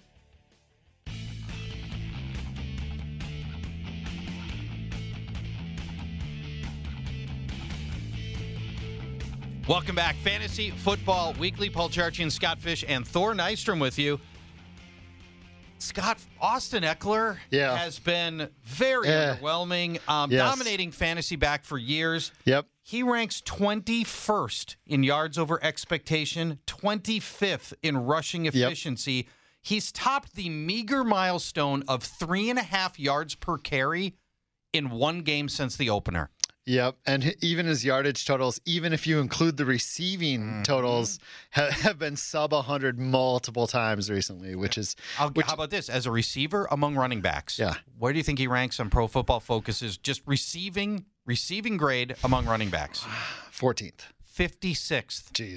Welcome back. Fantasy Football Weekly. Paul Charchian, Scott Fish, and Thor Nystrom with you. Scott, Austin Eckler yeah. has been very Eh. underwhelming, um, Yes. dominating fantasy back for years. Yep. He ranks twenty-first in yards over expectation, twenty-fifth in rushing efficiency. Yep. He's topped the meager milestone of three and a half yards per carry in one game since the opener. Yep, and h- even his yardage totals, even if you include the receiving mm-hmm. totals, ha- have been sub one hundred multiple times recently, which is... I'll, which, how about this? As a receiver among running backs, yeah. where do you think he ranks on Pro Football Focus's just receiving receiving grade among running backs? fourteenth. fifty-sixth. Jesus.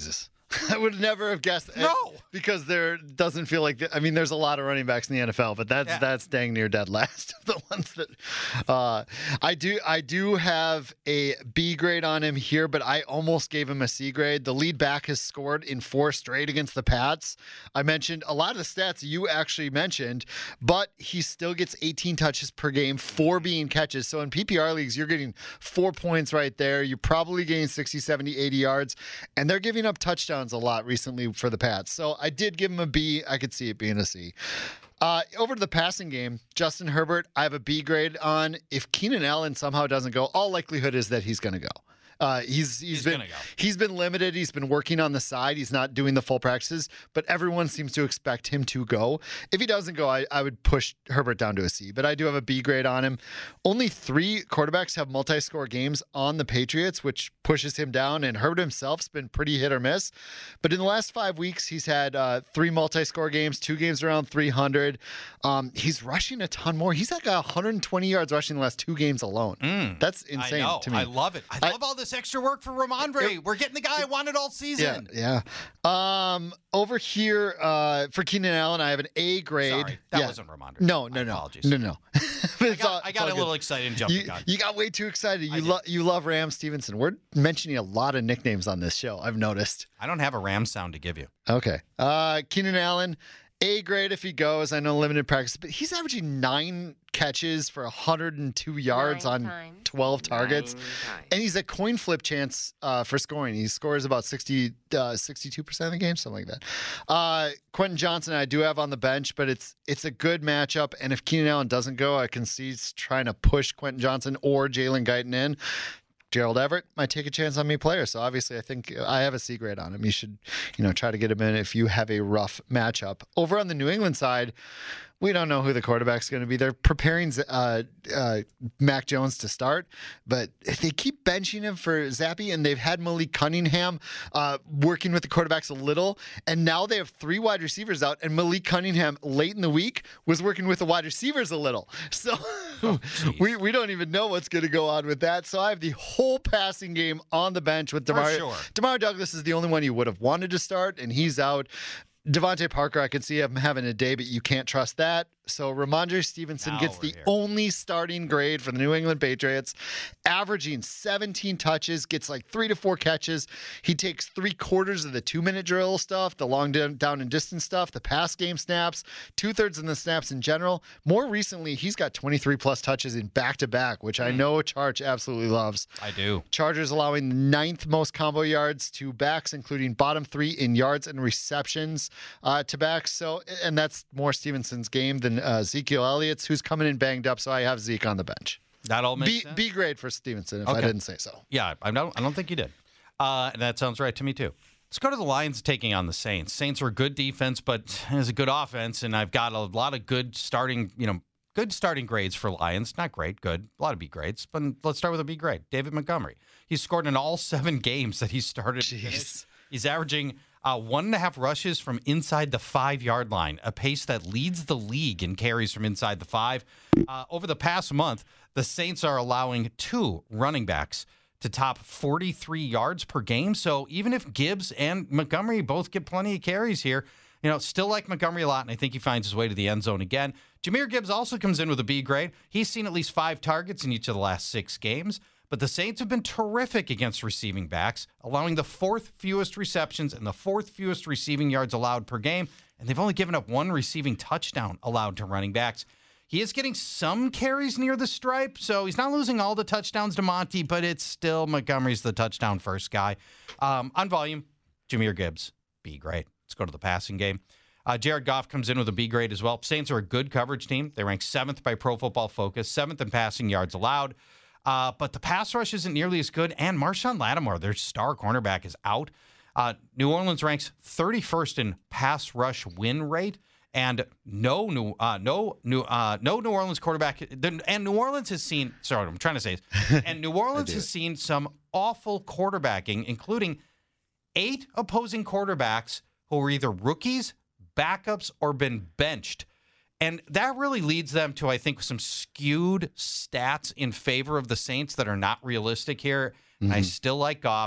I would never have guessed. No. Because there doesn't feel like, I mean, there's a lot of running backs in the N F L, but that's Yeah. that's dang near dead last of the ones that uh, I do. I do have a B grade on him here, but I almost gave him a C grade. The lead back has scored in four straight against the Pats. I mentioned a lot of the stats you actually mentioned, but he still gets eighteen touches per game, four being catches. So in P P R leagues, you're getting four points right there. You're probably getting sixty, seventy, eighty yards, and they're giving up touchdowns a lot recently for the Pats. So I did give him a B. I could see it being a C. Uh, over to the passing game, Justin Herbert, I have a B grade on. If Keenan Allen somehow doesn't go, all likelihood is that he's going to go. Uh, he's he's, He's been gonna go. he's been limited. He's been working on the side. He's not doing the full practices, but everyone seems to expect him to go. If he doesn't go, I, I would push Herbert down to a C, but I do have a B grade on him. Only three quarterbacks have multi-score games on the Patriots, which pushes him down, and Herbert himself's been pretty hit or miss. But in the last five weeks, he's had uh, three multi-score games, two games around three hundred. Um, he's rushing a ton more. He's like one hundred twenty yards rushing the last two games alone. Mm. That's insane I know. to me. I love it. I, I- love all this extra work for Ramondre. It- We're getting the guy I wanted all season. Yeah, yeah. Um, over here uh, for Keenan Allen, I have an A grade. Sorry, that Yeah. wasn't Ramondre. No, no, My no, apologies. no, no. I It's got, all- I it's got all a good. little excited and jumped You, the gun. you got way too excited. I You did. love you love Ram Stevenson. We're mentioning a lot of nicknames on this show. I've noticed. I don't have a Ram sound to give you. Okay. Uh, Keenan Allen, A grade if he goes. I know limited practice, but he's averaging nine catches for one hundred two yards Nine on times. twelve targets. Nine times. And he's a coin flip chance uh, for scoring. He scores about sixty, uh, sixty-two percent of the game, something like that. Uh, Quentin Johnson, I do have on the bench, but it's it's a good matchup. And if Keenan Allen doesn't go, I can see he's trying to push Quentin Johnson or Jalen Guyton in. Gerald Everett might take a chance on me player. So obviously I think I have a C grade on him. You should, you know, try to get him in if you have a rough matchup. Over on the New England side, we don't know who the quarterback's going to be. They're preparing uh, uh, Mac Jones to start, but they keep benching him for Zappy, and they've had Malik Cunningham uh, working with the quarterbacks a little, and now they have three wide receivers out, and Malik Cunningham late in the week was working with the wide receivers a little. So Oh, we, we don't even know what's going to go on with that. So I have the whole passing game on the bench with For DeMar. sure. DeMar Douglas is the only one you would have wanted to start, and he's out. Devontae Parker, I could see him having a day, but you can't trust that. So Ramondre Stevenson Now gets we're the here. only starting grade for the New England Patriots, averaging seventeen touches, gets like three to four catches. He takes three quarters of the two-minute drill stuff, the long down, down and distance stuff, the pass game snaps, two-thirds of the snaps in general. More recently, he's got twenty-three plus touches in back-to-back, which I know Charge absolutely loves. I do. Chargers allowing the ninth most combo yards to backs, including bottom three in yards and receptions uh, to backs. So, and that's more Stevenson's game than uh, Ezekiel Elliott's, who's coming in banged up. So I have Zeke on the bench. That all makes B, sense. B grade for Stevenson, if I Okay. didn't say so. Yeah, I don't. I don't think you did. Uh, and that sounds right to me too. Let's go to the Lions taking on the Saints. Saints are a good defense, but it's a good offense, and I've got a lot of good starting. You know, good starting grades for Lions. Not great, good. A lot of B grades, but let's start with a B grade. David Montgomery. He's scored in all seven games that he started. Jeez. He's averaging uh, one and a half rushes from inside the five-yard line, a pace that leads the league in carries from inside the five. Uh, over the past month, the Saints are allowing two running backs to top forty-three yards per game. So even if Gibbs and Montgomery both get plenty of carries here, you know, still like Montgomery a lot, and I think he finds his way to the end zone again. Jahmyr Gibbs also comes in with a B grade. He's seen at least five targets in each of the last six games. But the Saints have been terrific against receiving backs, allowing the fourth fewest receptions and the fourth fewest receiving yards allowed per game. And they've only given up one receiving touchdown allowed to running backs. He is getting some carries near the stripe, so he's not losing all the touchdowns to Monty, but it's still Montgomery's the touchdown first guy. Um, on volume, Jahmyr Gibbs, B grade. Let's go to the passing game. Uh, Jared Goff comes in with a B grade as well. Saints are a good coverage team. They rank seventh by Pro Football Focus, seventh in passing yards allowed. Uh, but the pass rush isn't nearly as good, and Marshawn Lattimore, their star cornerback, is out. Uh, New Orleans ranks thirty-first in pass rush win rate, and no new, uh, no new, uh, no New Orleans quarterback. And New Orleans has seen. Sorry, what I'm trying to say is, and New Orleans has seen some awful quarterbacking, including eight opposing quarterbacks who are either rookies, backups, or been benched. And that really leads them to, I think, some skewed stats in favor of the Saints that are not realistic here. Mm-hmm. And I still like Goff.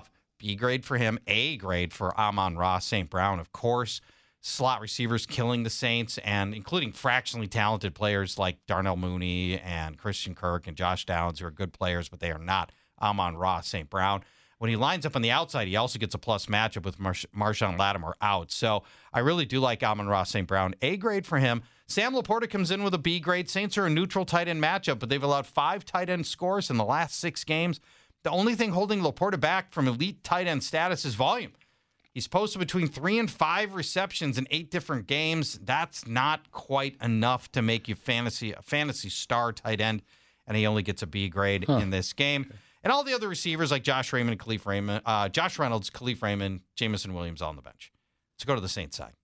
B grade for him. A grade for Amon-Ra Saint Brown, of course. Slot receivers killing the Saints, and including fractionally talented players like Darnell Mooney and Christian Kirk and Josh Downs, who are good players, but they are not Amon-Ra Saint Brown. When he lines up on the outside, he also gets a plus matchup with Mar- Marshawn Lattimore out. So I really do like Amon-Ra Saint Brown. A grade for him. Sam Laporta comes in with a B grade. Saints are a neutral tight end matchup, but they've allowed five tight end scores in the last six games. The only thing holding Laporta back from elite tight end status is volume. He's posted between three and five receptions in eight different games. That's not quite enough to make you fantasy a fantasy star tight end, and he only gets a B grade huh. in this game. Okay. And all the other receivers like Josh Raymond and Khalif Raymond, uh, Josh Reynolds, Khalif Raymond, Jamison Williams all on the bench. Let's go to the Saints side.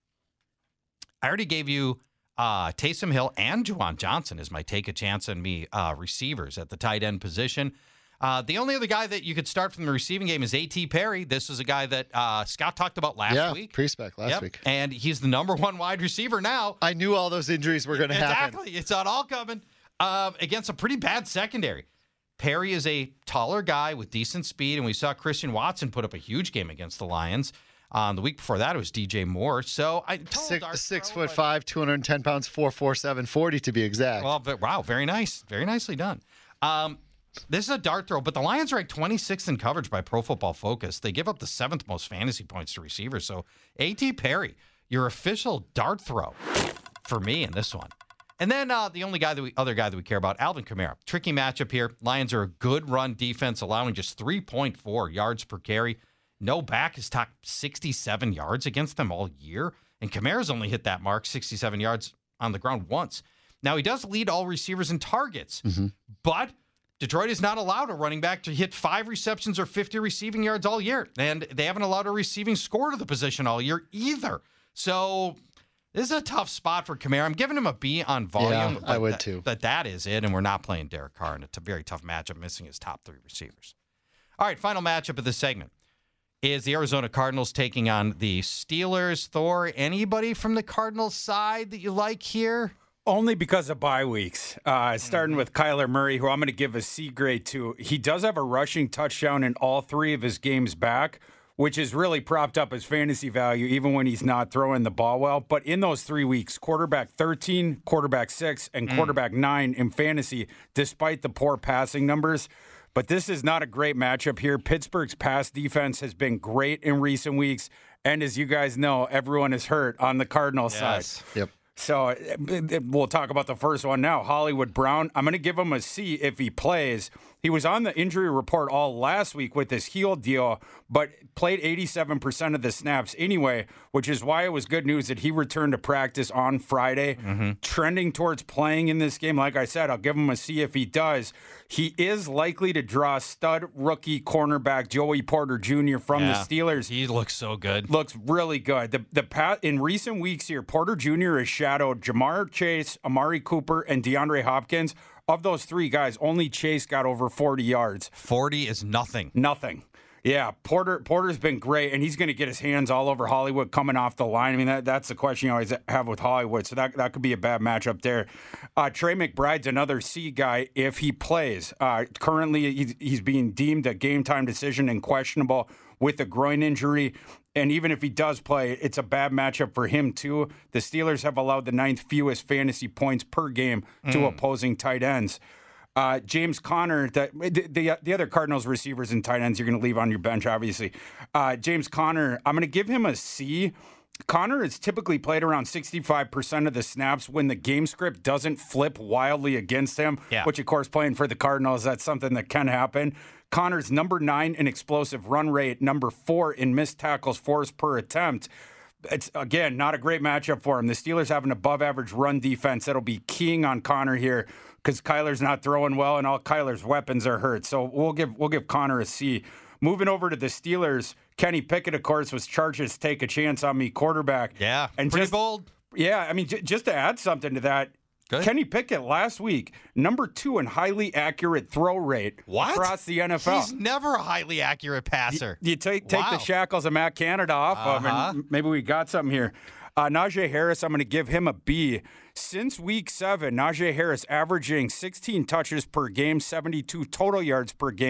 I already gave you uh, Taysom Hill and Juwan Johnson as my take a chance on me uh, receivers at the tight end position. Uh, the only other guy that you could start from the receiving game is A T. Perry. This is a guy that uh, Scott talked about last yeah, week. pre-spec last yep. week. And he's the number one wide receiver now. I knew all those injuries were going to happen. Exactly. It's not all coming uh, against a pretty bad secondary. Perry is a taller guy with decent speed, and we saw Christian Watson put up a huge game against the Lions. Uh, the week before that, it was D J Moore. So I six, six foot five, two hundred ten pounds, four four seven forty to be exact. Well, but, wow, very nice, very nicely done. Um, This is a dart throw, but the Lions are ranked twenty-sixth in coverage by Pro Football Focus. They give up the seventh most fantasy points to receivers. So A T. Perry, your official dart throw for me in this one. And then uh, the only guy that we, other guy that we care about, Alvin Kamara. Tricky matchup here. Lions are a good run defense, allowing just three point four yards per carry. No back has topped sixty-seven yards against them all year, and Kamara's only hit that mark, sixty-seven yards on the ground once. Now, he does lead all receivers in targets, mm-hmm. but Detroit is not allowed a running back to hit five receptions or fifty receiving yards all year, and they haven't allowed a receiving score to the position all year either. So this is a tough spot for Kamara. I'm giving him a B on volume. Yeah, I would that, too. But that is it, and we're not playing Derek Carr, and it's a very tough matchup, missing his top three receivers. All right, final matchup of this segment is the Arizona Cardinals taking on the Steelers. Thor, anybody from the Cardinals side that you like here? Only because of bye weeks. Uh, starting with Kyler Murray, who I'm going to give a C grade to. He does have a rushing touchdown in all three of his games back, which has really propped up his fantasy value, even when he's not throwing the ball well. But in those three weeks, quarterback thirteen, quarterback six, and mm. quarterback nine in fantasy, despite the poor passing numbers. But this is not a great matchup here. Pittsburgh's pass defense has been great in recent weeks. And as you guys know, everyone is hurt on the Cardinals yes. side. Yep. So we'll talk about the first one now. Hollywood Brown, I'm going to give him a C if he plays. He was on the injury report all last week with this heel deal, but played eighty-seven percent of the snaps anyway, which is why it was good news that he returned to practice on Friday. Mm-hmm. Trending towards playing in this game. Like I said, I'll give him a C if he does. He is likely to draw stud rookie cornerback Joey Porter Junior from yeah, the Steelers. He looks so good. Looks really good. The the pat in recent weeks here, Porter Junior has shadowed Jamar Chase, Amari Cooper, and DeAndre Hopkins. Of those three guys, only Chase got over forty yards. forty is nothing. Nothing. Yeah, Porter Porter's been great, and he's going to get his hands all over Hollywood coming off the line. I mean, that, that's the question you always have with Hollywood, so that, that could be a bad matchup there. Uh, Trey McBride's another C guy if he plays. Uh, currently, he's, he's being deemed a game-time decision and questionable with a groin injury. And even if he does play, it's a bad matchup for him, too. The Steelers have allowed the ninth fewest fantasy points per game to mm. opposing tight ends. Uh, James Conner, the, the the other Cardinals receivers and tight ends you're going to leave on your bench, obviously. Uh, James Conner, I'm going to give him a C. Conner has typically played around sixty-five percent of the snaps when the game script doesn't flip wildly against him, yeah. which, of course, playing for the Cardinals, that's something that can happen. Conner's number nine in explosive run rate, number four in missed tackles forced per attempt. It's, again, not a great matchup for him. The Steelers have an above-average run defense that'll be keying on Conner here because Kyler's not throwing well and all Kyler's weapons are hurt. So we'll give we'll give Conner a C. Moving over to the Steelers, Kenny Pickett, of course, was charged as take a chance on me quarterback. Yeah, and pretty just, bold. Yeah, I mean, j- just to add something to that, Good. Kenny Pickett last week, number two in highly accurate throw rate what? across the N F L. He's never a highly accurate passer. You, you take take wow. the shackles of Matt Canada off uh-huh. of him, and maybe we got something here. Uh, Najee Harris, I'm going to give him a B. Since week seven, Najee Harris averaging sixteen touches per game, seventy-two total yards per game.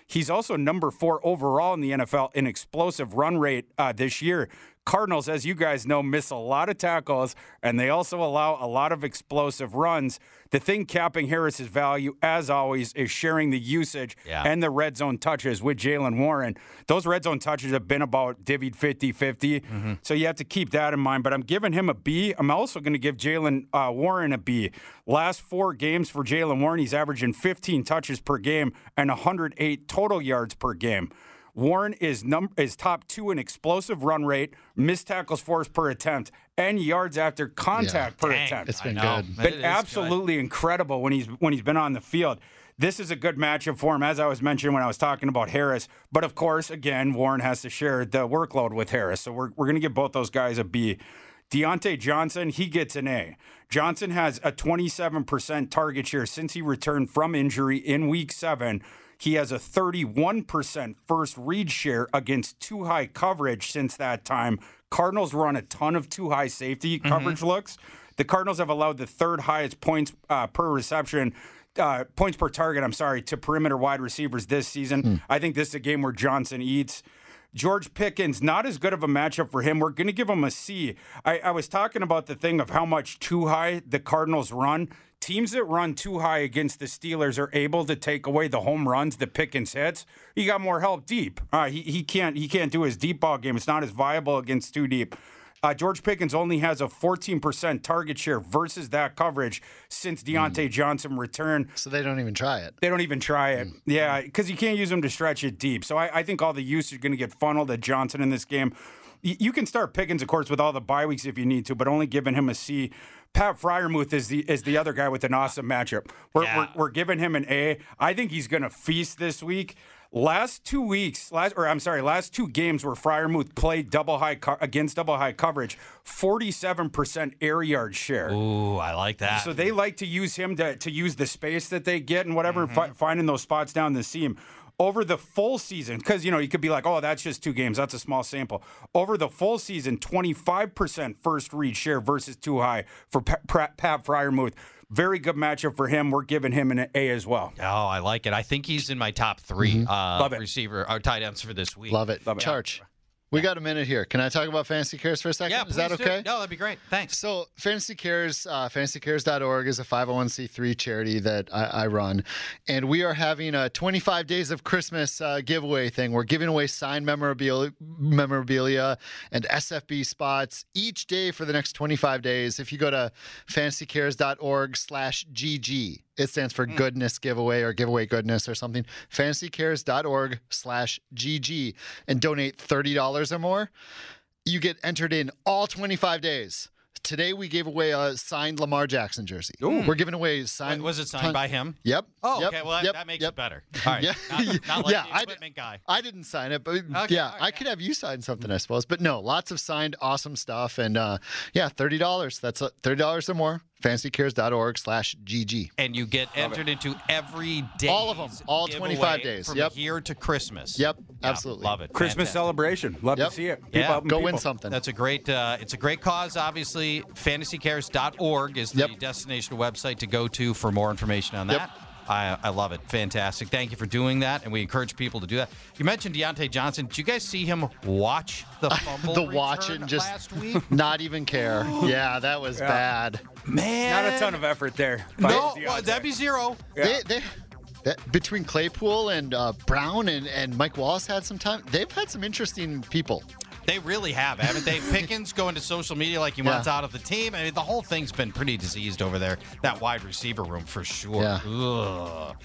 He's also number four overall in the N F L in explosive run rate uh, this year. Cardinals, as you guys know, miss a lot of tackles, and they also allow a lot of explosive runs. The thing capping Harris's value, as always, is sharing the usage yeah. and the red zone touches with Jaylen Warren. Those red zone touches have been about divvied fifty-fifty, mm-hmm. so you have to keep that in mind. But I'm giving him a B. I'm also going to give Jaylen uh, Warren a B. Last four games for Jaylen Warren, he's averaging fifteen touches per game and one hundred eight total yards per game. Warren is num- is top two in explosive run rate, missed tackles forced per attempt, and yards after contact yeah. per Dang, attempt. It's been good. good. Been absolutely good. Incredible when he's when he's been on the field. This is a good matchup for him, as I was mentioning when I was talking about Harris. But of course, again, Warren has to share the workload with Harris, so we're we're going to give both those guys a B. Deontay Johnson, he gets an A. Johnson has a twenty-seven percent target share since he returned from injury in Week seven. He has a thirty-one percent first read share against too high coverage since that time. Cardinals run a ton of too high safety mm-hmm. coverage looks. The Cardinals have allowed the third highest points uh, per reception, uh, points per target, I'm sorry, to perimeter wide receivers this season. Mm. I think this is a game where Johnson eats. George Pickens, not as good of a matchup for him. We're going to give him a C. I, I was talking about the thing of how much too high the Cardinals run. Teams that run too high against the Steelers are able to take away the home runs that Pickens hits. He got more help deep. Uh, he he can't he can't do his deep ball game. It's not as viable against too deep. Uh, George Pickens only has a fourteen percent target share versus that coverage since Deontay mm. Johnson returned. So they don't even try it. They don't even try it. Mm. Yeah, because you can't use them to stretch it deep. So I, I think all the use is going to get funneled at Johnson in this game. Y- you can start Pickens, of course, with all the bye weeks if you need to, but only giving him a C. Pat Freiermuth is the is the other guy with an awesome matchup. We're, yeah. we're, we're giving him an A. I think he's going to feast this week. Last two weeks, last or I'm sorry, last two games where Freiermuth played double high co- against double high coverage, forty-seven percent air yard share. Ooh, I like that. So they like to use him to to use the space that they get and whatever, mm-hmm. fi- finding those spots down the seam. Over the full season, because, you know, you could be like, oh, that's just two games. That's a small sample. Over the full season, twenty-five percent first read share versus too high for Pat, Pat Freiermuth. Very good matchup for him. We're giving him an A as well. Oh, I like it. I think he's in my top three Mm-hmm. uh, Love it. receiver or tight ends for this week. Love it. Love it. Charge. We got a minute here. Can I talk about Fantasy Cares for a second? Yeah, is that please do. okay? No, that'd be great. Thanks. So Fantasy Cares, uh, fantasy cares dot org is a five oh one c three charity that I, I run. And we are having a twenty-five days of Christmas uh, giveaway thing. We're giving away signed memorabilia, memorabilia and S F B spots each day for the next twenty-five days. If you go to fantasy cares dot org slash G G, it stands for mm. goodness giveaway or giveaway goodness or something. fantasy cares dot org slash G G and donate thirty dollars or more. You get entered in all twenty-five days. Today we gave away a signed Lamar Jackson jersey. Ooh. We're giving away signed. Wait, was it signed ton- by him? Yep. Oh, yep, okay. Well, that, yep, that makes yep. it better. All right. Yeah, Not, not like yeah, the I, equipment guy. I didn't sign it, but Okay, yeah, all right, I yeah. could have you sign something, I suppose. But no, lots of signed, awesome stuff, and uh, yeah, thirty dollars. That's uh, thirty dollars or more. fantasy cares dot org slash G G. And you get entered into every day. All of them. All twenty-five days. From Yep. here to Christmas. Yep. Yeah, Absolutely. love it. Christmas Fantastic. celebration. Love Yep. to see it. Yeah. Keep helping Go people. win something. That's a great. Uh, it's a great cause. Obviously, fantasy cares dot org is the Yep. destination website to go to for more information on that. Yep. I, I love it. Fantastic. Thank you for doing that, and we encourage people to do that. You mentioned Deontay Johnson. Did you guys see him watch the fumble the return watch it and just last week? not even care. Yeah, that was Yeah. bad. Man, Not a ton of effort there. by No, Deontay. well, that'd be zero. Yeah. They, they, that, between Claypool and uh, Brown and, and Mike Wallace had some time. They've had some interesting people. They really have, haven't they? Pickens going to social media like he Yeah. wants out of the team. I mean, the whole thing's been pretty diseased over there. That wide receiver room for sure. Yeah. Ugh.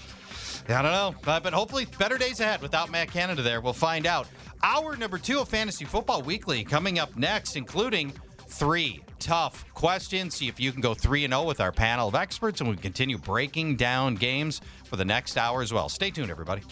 I don't know, but, but hopefully better days ahead without Matt Canada there. We'll find out. Hour number two of Fantasy Football Weekly coming up next, including three tough questions. See if you can go three and oh with our panel of experts, and we continue breaking down games for the next hour as well. Stay tuned, everybody.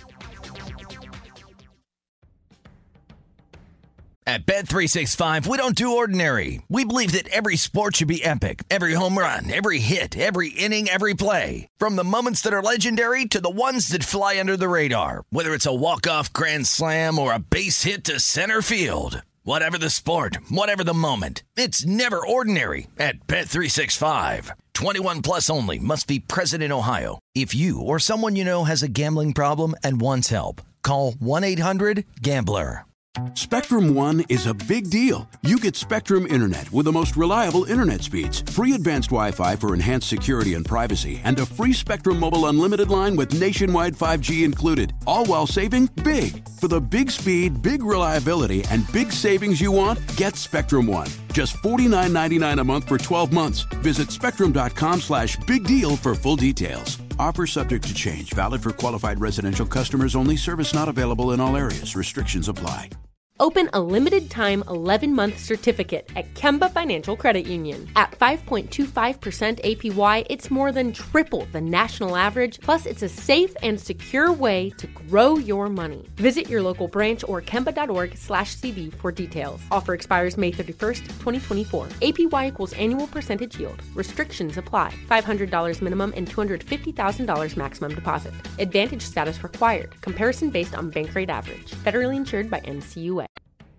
At Bet three sixty-five, we don't do ordinary. We believe that every sport should be epic. Every home run, every hit, every inning, every play. From the moments that are legendary to the ones that fly under the radar. Whether it's a walk-off grand slam or a base hit to center field. Whatever the sport, whatever the moment. It's never ordinary at Bet three sixty-five. twenty-one plus only. Must be present in Ohio. If you or someone you know has a gambling problem and wants help, Call one eight hundred gambler. Spectrum One is a big deal. You get Spectrum Internet with the most reliable internet speeds, free advanced Wi-Fi for enhanced security and privacy, and a free Spectrum Mobile Unlimited line with nationwide five G included, all while saving big. For the big speed, big reliability, and big savings you want, get Spectrum One. Just forty-nine ninety-nine a month for twelve months. Visit spectrum.com slash big deal for full details. Offer subject to change. Valid for qualified residential customers only. Service not available in all areas. Restrictions apply. Open a limited-time eleven-month certificate at Kemba Financial Credit Union. At five point two five percent A P Y, it's more than triple the national average, plus it's a safe and secure way to grow your money. Visit your local branch or kemba.org slash CD for details. Offer expires May thirty-first, twenty twenty-four. A P Y equals annual percentage yield. Restrictions apply. five hundred dollars minimum and two hundred fifty thousand dollars maximum deposit. Advantage status required. Comparison based on bank rate average. Federally insured by N C U A.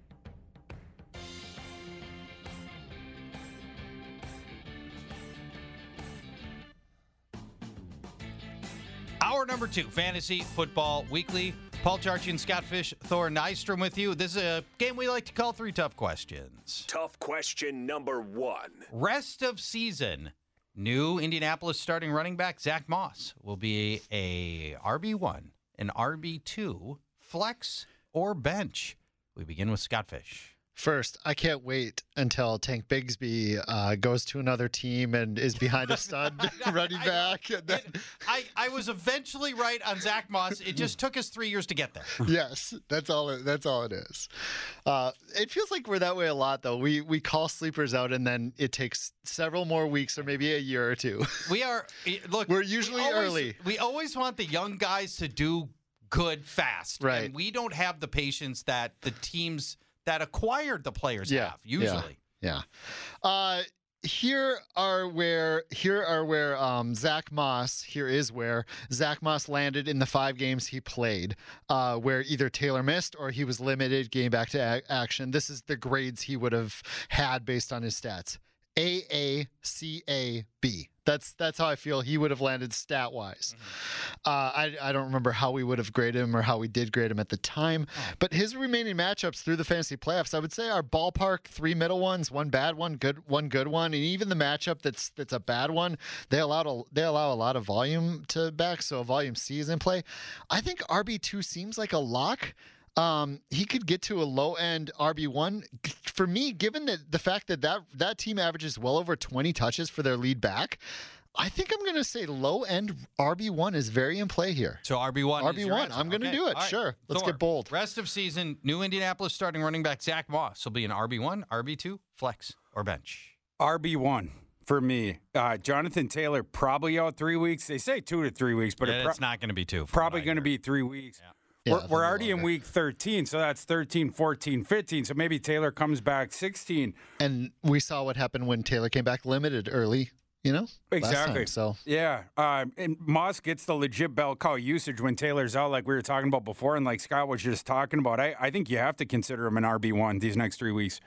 Hour number two, Fantasy Football Weekly. Paul Charchi and Scott Fish, Thor Nystrom with you. This is a game we like to call Three Tough Questions. Tough question number one. Rest of season, new Indianapolis starting running back Zach Moss will be a R B one, an R B two, flex, or bench. We begin with Scott Fish. First, I can't wait until Tank Bigsby uh, goes to another team and is behind a stud running back. I, I, I, I was eventually right on Zach Moss. It just took us three years to get there. Yes, that's all. It, that's all it is. Uh, it feels like we're that way a lot, though. We we call sleepers out, and then it takes several more weeks, or maybe a year or two. We are look. We're usually we always, early. We always want the young guys to do good fast, right? And we don't have the patience that the teams that acquired the players yeah, have usually. Yeah. yeah. Uh, here are where here are where um, Zach Moss. Here is where Zach Moss landed in the five games he played, uh, where either Taylor missed or he was limited, getting back to a- action. This is the grades he would have had based on his stats: A A C A B. That's that's how I feel he would have landed stat wise. Mm-hmm. Uh, I I don't remember how we would have graded him or how we did grade him at the time. Oh. But his remaining matchups through the fantasy playoffs, I would say, are ballpark three middle ones, one bad one, good one good one, and even the matchup that's that's a bad one, they allow a, they allow a lot of volume to back, so volume C is in play. I think R B two seems like a lock. Um, he could get to a low-end R B one. For me, given that the fact that, that that team averages well over twenty touches for their lead back, I think I'm going to say low-end R B one is very in play here. So R B one R B one, I'm going to okay. do it, right. sure. Let's Thor, get bold. Rest of season, new Indianapolis starting running back Zach Moss will be an R B one, R B two, flex, or bench. R B one. For me, uh, Jonathan Taylor probably out three weeks. They say two to three weeks, but yeah, it pro- it's not going to be two. Probably going to be three weeks. Yeah. Yeah, we're we're already in week thirteen, so that's thirteen, fourteen, fifteen. So maybe Taylor comes back sixteen. And we saw what happened when Taylor came back limited early, you know? Exactly. Time, so yeah. Uh, and Moss gets the legit bell cow usage when Taylor's out, like we were talking about before, and like Scott was just talking about. I, I think you have to consider him an R B one these next three weeks.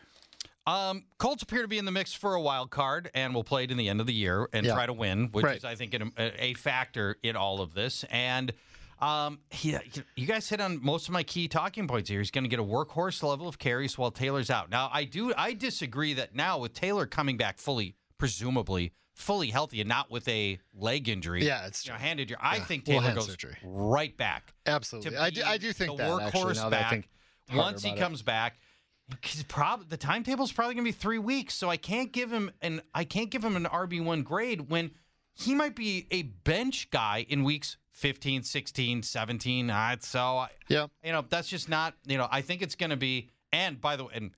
Um, Colts appear to be in the mix for a wild card and will play it in the end of the year and yeah. try to win, which right. is, I think, an, a factor in all of this. And um, he, you guys hit on most of my key talking points here. He's going to get a workhorse level of carries while Taylor's out. Now, I do I disagree that now with Taylor coming back fully, presumably fully healthy and not with a leg injury. Yeah, it's you know, hand injury. I yeah. think Taylor well, goes surgery. right back. Absolutely, I do, I do think the that workhorse actually, now back. that I think Once he it. comes back. Because prob- the timetable is probably going to be three weeks, so I can't give him an I can't give him an R B one grade when he might be a bench guy in weeks fifteen, sixteen, seventeen. Uh, so yeah, you know that's just not you know I think it's going to be. And by the way, and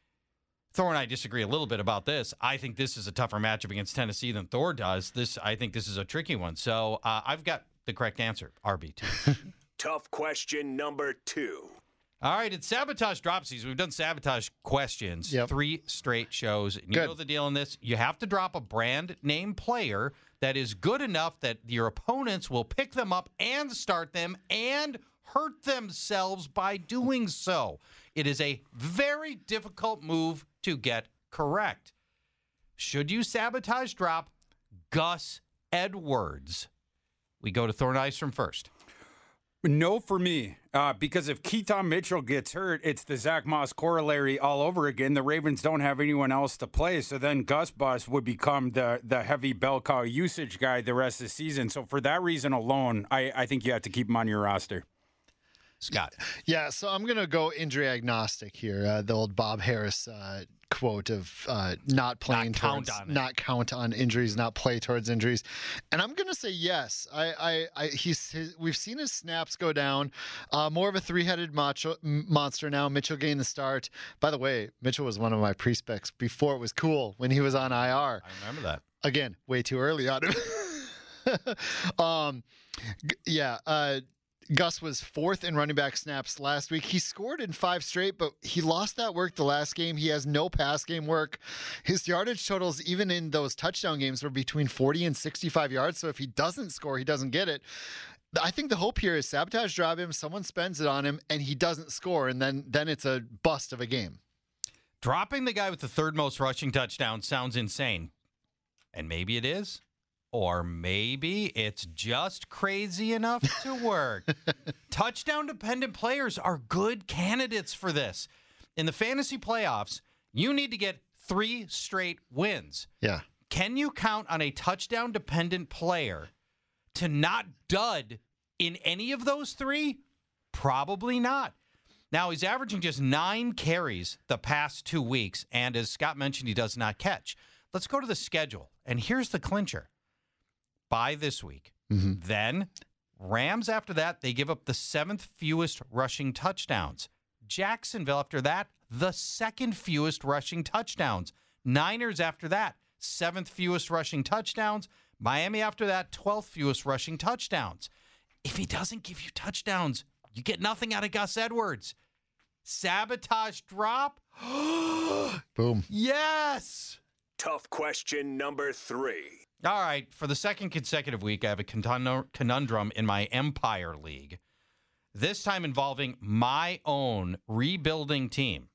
Thor and I disagree a little bit about this. I think this is a tougher matchup against Tennessee than Thor does. This I think this is a tricky one. So uh, I've got the correct answer, R B two. Tough question number two. All right, it's Sabotage Drop Season. We've done Sabotage questions, yep. three straight shows. And you good. know the deal in this. You have to drop a brand name player that is good enough that your opponents will pick them up and start them and hurt themselves by doing so. It is a very difficult move to get correct. Should you Sabotage Drop Gus Edwards? We go to Thor Nystrom first. No for me, uh, because if Keaton Mitchell gets hurt, it's the Zach Moss corollary all over again. The Ravens don't have anyone else to play, so then Gus Bus would become the the heavy bell cow usage guy the rest of the season. So for that reason alone, I, I think you have to keep him on your roster. Scott. Yeah, so I'm going to go injury agnostic here. Uh, the old Bob Harris uh, quote of uh, not playing Not count towards, on it. not count on injuries, not play towards injuries. And I'm going to say yes. I, I, I he's his, we've seen his snaps go down. Uh, more of a three-headed macho, m- monster now. Mitchell gained the start. By the way, Mitchell was one of my pre-specs before it was cool when he was on I R. I remember that. Again, way too early on him. um, g- yeah. Uh, Gus was fourth in running back snaps last week. He scored in five straight, but he lost that work the last game. He has no pass game work. His yardage totals, even in those touchdown games, were between forty and sixty-five yards. So if he doesn't score, he doesn't get it. I think the hope here is sabotage drop him, someone spends it on him, and he doesn't score, and then then it's a bust of a game. Dropping the guy with the third most rushing touchdown sounds insane. And maybe it is. Or maybe it's just crazy enough to work. Touchdown-dependent players are good candidates for this. In the fantasy playoffs, you need to get three straight wins. Yeah. Can you count on a touchdown-dependent player to not dud in any of those three? Probably not. Now, he's averaging just nine carries the past two weeks, and as Scott mentioned, he does not catch. Let's go to the schedule, and here's the clincher. By this week. Mm-hmm. Then, Rams after that, they give up the seventh fewest rushing touchdowns. Jacksonville after that, the second fewest rushing touchdowns. Niners after that, seventh fewest rushing touchdowns. Miami after that, twelfth fewest rushing touchdowns. If he doesn't give you touchdowns, you get nothing out of Gus Edwards. Sabotage drop? Boom. Yes! Tough question number three. All right, for the second consecutive week, I have a conundrum in my Empire League, this time involving my own rebuilding team.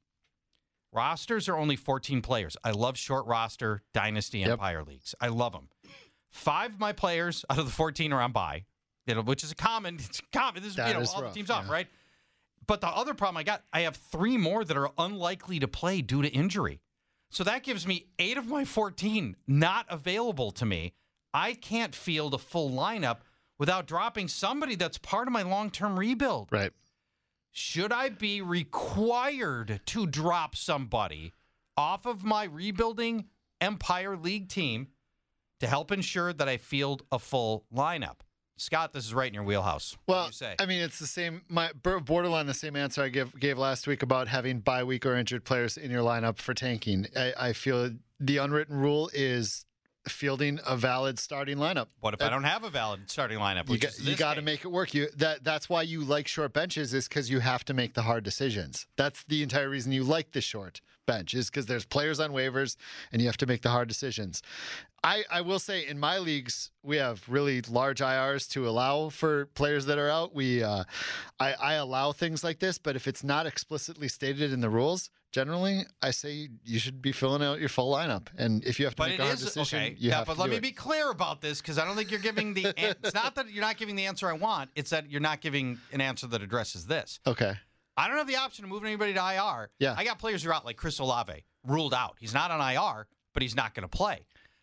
Rosters are only fourteen players. I love short roster Dynasty Yep. Empire Leagues. I love them. Five of my players out of the fourteen are on bye, you know, which is a common, it's common. This is, That you know, is all rough, the teams off, yeah. right? But the other problem I got, I have three more that are unlikely to play due to injury. So that gives me eight of my fourteen not available to me. I can't field a full lineup without dropping somebody that's part of my long-term rebuild. Right. Should I be required to drop somebody off of my rebuilding Empire League team to help ensure that I field a full lineup? Scott, this is right in your wheelhouse. What Well, do you say? I mean, it's the same, my borderline the same answer I give, gave last week about having bye week or injured players in your lineup for tanking. I, I feel the unwritten rule is fielding a valid starting lineup. What if I don't have a valid starting lineup? You Which got, is you this got to case? make it work. You that that's why you like short benches, is because you have to make the hard decisions. That's the entire reason you like the short bench, is because there's players on waivers and you have to make the hard decisions. I, I will say in my leagues, we have really large I Rs to allow for players that are out. We uh, I, I allow things like this, but if it's not explicitly stated in the rules, generally, I say you should be filling out your full lineup. And if you have to But make it a hard is decision, okay. you Yeah, have but to let do me it. be clear about this, because I don't think you're giving the. an- It's not that you're not giving the answer I want. It's that you're not giving an answer that addresses this. Okay. I don't have the option of moving anybody to I R. Yeah. I got players who are out, like Chris Olave, ruled out. He's not on I R, but he's not going to play.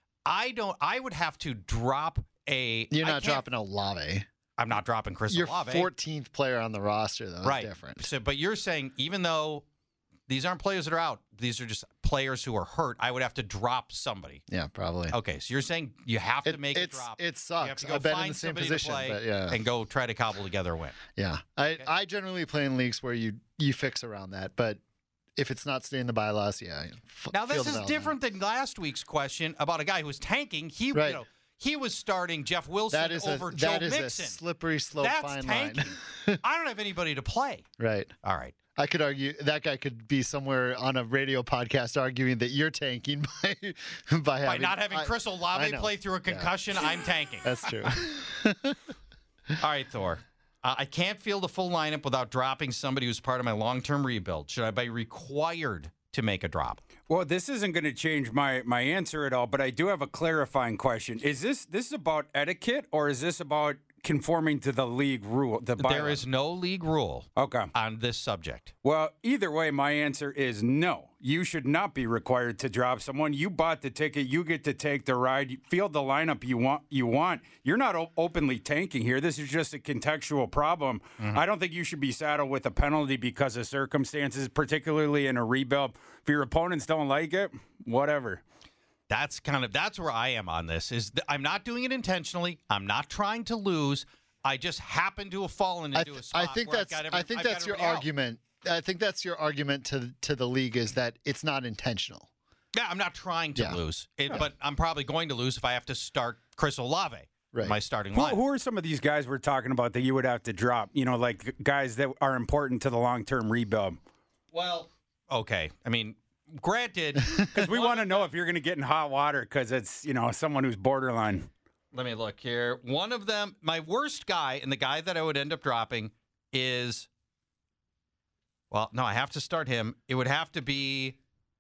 I don't. I would have to drop a. You're I not can't- dropping Olave. I'm not dropping Chris You're Olave. fourteenth player on the roster, though. That's right. different. So, but you're saying even though these aren't players that are out, these are just players who are hurt, I would have to drop somebody. Yeah, probably. Okay, so you're saying you have to It- make a it's- drop. it sucks. You have to go I've been in find the same somebody position, to play but yeah. and go try to cobble together a win. Yeah. I, I generally play in leagues where you you fix around that, but if it's not staying in the bylaws, yeah. F- Now this field is development. different than last week's question about a guy who was tanking. He, Right. you know, he was starting Jeff Wilson That is over a, Joe that is Mixon. a slippery slope That's fine tanking. line. I don't have anybody to play. Right. All right. I could argue that guy could be somewhere on a radio podcast arguing that you're tanking by by, By having, not having I- Chris I Olave know. play through a Yeah. concussion, I'm tanking. That's true. All right, Thor. Uh, I can't field a full lineup without dropping somebody who's part of my long-term rebuild. Should I be required to make a drop? Well, this isn't going to change my, my answer at all, but I do have a clarifying question. Is this this is about etiquette, or is this about conforming to the league rule. The There bylaw. is no league rule okay. on this subject. Well, either way, my answer is no. You should not be required to drop someone. You bought the ticket. You get to take the ride. You field the lineup you want. You want. You're not o- openly tanking here. This is just a contextual problem. Mm-hmm. I don't think you should be saddled with a penalty because of circumstances, particularly in a rebuild. If your opponents don't like it, whatever. That's kind of that's where I am on this. Is th- I'm not doing it intentionally. I'm not trying to lose. I just happen to have fallen into I th- a spot I think where that's I've got every, I think I've that's got your everybody out. argument. I think that's your argument to to the league is that it's not intentional. Yeah, I'm not trying to Yeah. lose, it, but I'm probably going to lose if I have to start Chris Olave, Right. my starting Who, line. who are some of these guys we're talking about that you would have to drop? You know, like guys that are important to the long-term rebuild. Well, okay. I mean, granted, Because we want to know if you're going to get in hot water because it's, you know, someone who's borderline. let me look here. One of them, my worst guy, and the guy that I would end up dropping is, well, no, I have to start him. It would have to be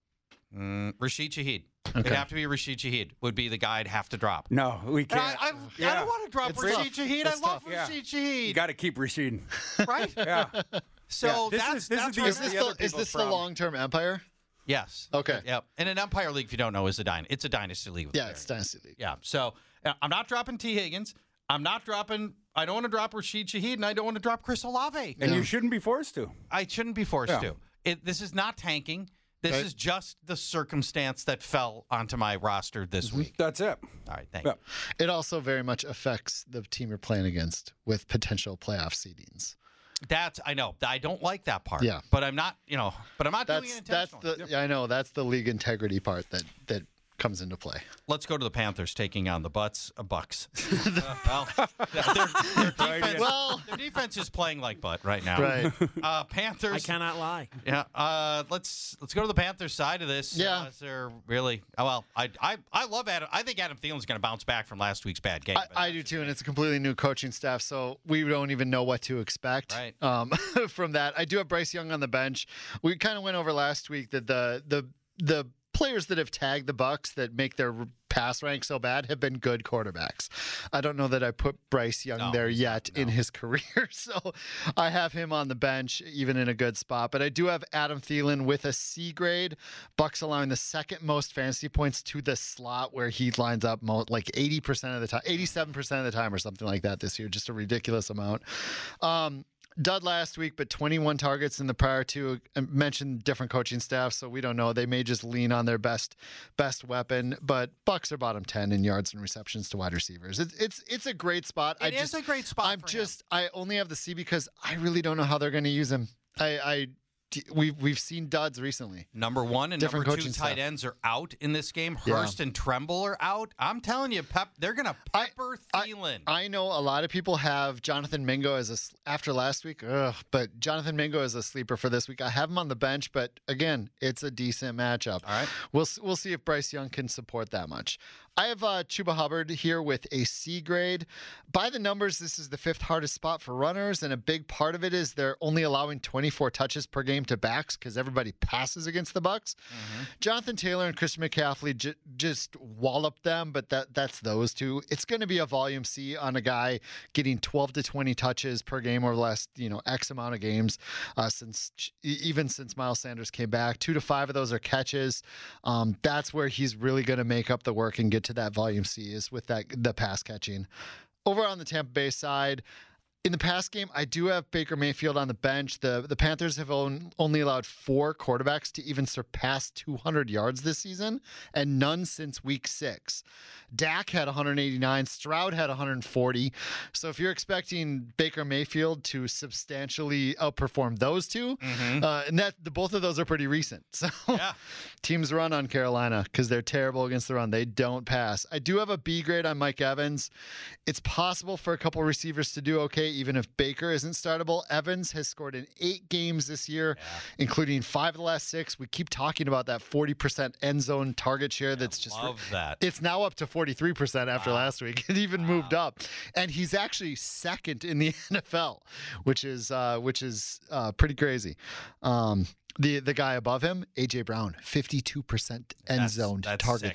mm, Rashid Shaheed. Okay. It'd have to be Rashid Shaheed would be the guy I'd have to drop. No, we And I, can't. I, I Yeah. don't want to drop It's Rashid tough. Shaheed. It's I love tough. Yeah. Rashid Shaheed. You got to keep Rashid. right? Yeah. So Yeah. This that's, is- this is that's the- where Is I'm this at. the other the, is people's this the problem. long-term empire? Yes. Okay. Yep. And an Empire League, if you don't know, is a dynasty. It's a dynasty league. with Yeah, Barry. it's Dynasty League. Yeah. So uh, I'm not dropping T. Higgins. I'm not dropping. I don't want to drop Rashid Shaheed, and I don't want to drop Chris Olave. And you shouldn't be forced to. I shouldn't be forced Yeah. to. It, this is not tanking. This Right. is just the circumstance that fell onto my roster this Mm-hmm. week. That's it. All right. Thank Yeah. you. It also very much affects the team you're playing against with potential playoff seedings. That's I know. I don't like that part. Yeah. But I'm not. You know. But I'm not doing That's it that's intentionally. the yeah, I know that's the league integrity part that that comes into play. Let's go to the Panthers taking on the Butts uh, Bucks. Uh, well, their, their defense, Well- their defense is playing like butt right now. Right. Uh, Panthers. I cannot lie. Yeah. Uh, let's let's go to the Panthers side of this. Yeah. Uh, they're really oh, well. I I I love Adam. I think Adam Thielen's going to bounce back from last week's bad game. I, I do too, and it's a completely new coaching staff, so we don't even know what to expect Right. um, from that. I do have Bryce Young on the bench. We kind of went over last week that the the the players that have tagged the Bucks that make their pass rank so bad have been good quarterbacks. I don't know that I put Bryce Young No, there he's yet not, no. in his career, so I have him on the bench, even in a good spot. But I do have Adam Thielen with a C grade. Bucks allowing the second most fantasy points to the slot where he lines up mo- like eighty percent of the time, eighty-seven percent of the time or something like that this year. Just a ridiculous amount. Um, Dud last week, but twenty-one targets in the prior two. I mentioned different coaching staff, so we don't know. They may just lean on their best best weapon, but Bucks are bottom ten in yards and receptions to wide receivers. It's it's it's a great spot. I It is just, a great spot I'm for him. just I only have the C because I really don't know how they're going to use him. I I we've we've seen duds recently. Number one and Different number two coaching tight staff. ends are out in this game. Yeah. Hurst and Tremble are out. I'm telling you, Pep, they're going to I- pepper I- Thielen. I know a lot of people have Jonathan Mingo as a s- after last week, ugh, but Jonathan Mingo is a sleeper for this week. I have him on the bench, but again, it's a decent matchup. All right. We'll s- we'll see if Bryce Young can support that much. I have uh, Chuba Hubbard here with a C grade. By the numbers, this is the fifth hardest spot for runners, and a big part of it is they're only allowing twenty-four touches per game to backs because everybody passes against the Bucks. Jonathan Taylor and Christian McCaffrey j- just walloped them, but that that's those two. It's going to be a volume C on a guy getting twelve to twenty touches per game over the last you know X amount of games uh, since even since Miles Sanders came back. Two to five of those are catches. Um, that's where he's really going to make up the work and get to that volume C is with that the pass catching. Over on the Tampa Bay side, in the past game, I do have Baker Mayfield on the bench. The the Panthers have on, only allowed four quarterbacks to even surpass two hundred yards this season, and none since week six. Dak had one hundred eighty-nine. Stroud had one hundred forty. So if you're expecting Baker Mayfield to substantially outperform those two, uh, and that the, both of those are pretty recent. So Yeah. teams run on Carolina because they're terrible against the run. They don't pass. I do have a B grade on Mike Evans. It's possible for a couple receivers to do okay, even if Baker isn't startable. Evans has scored in eight games this year, including five of the last six. We keep talking about that forty percent end zone target share. That's just love that. It's now up to forty-three percent after last week. It even moved up, and he's actually second in the N F L, which is uh, which is uh, pretty crazy. Um, the the guy above him, A J Brown, fifty-two percent end That's- zone that's target sick. share.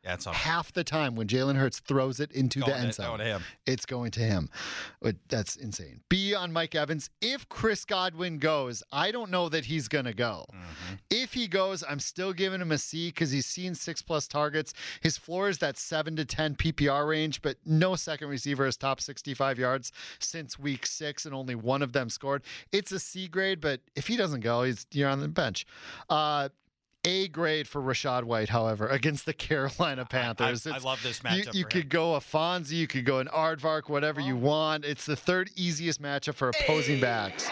That's all. Half the time when Jalen Hurts throws it into Going the end to- zone, going to him. it's going to him. But that's insane. B on Mike Evans. If Chris Godwin goes, I don't know that he's going to go. Mm-hmm. If he goes, I'm still giving him a C because he's seen six-plus targets. His floor is that seven to ten P P R range, but no second receiver has topped sixty-five yards since week six, and only one of them scored. It's a C grade, but if he doesn't go, he's you're on the bench. Uh, A grade for Rachaad White, however, against the Carolina Panthers. I, I, I It's- love this You, matchup. you for could him. go a Fonzie, you could go an Aardvark, whatever you want. It's the third easiest matchup for opposing backs.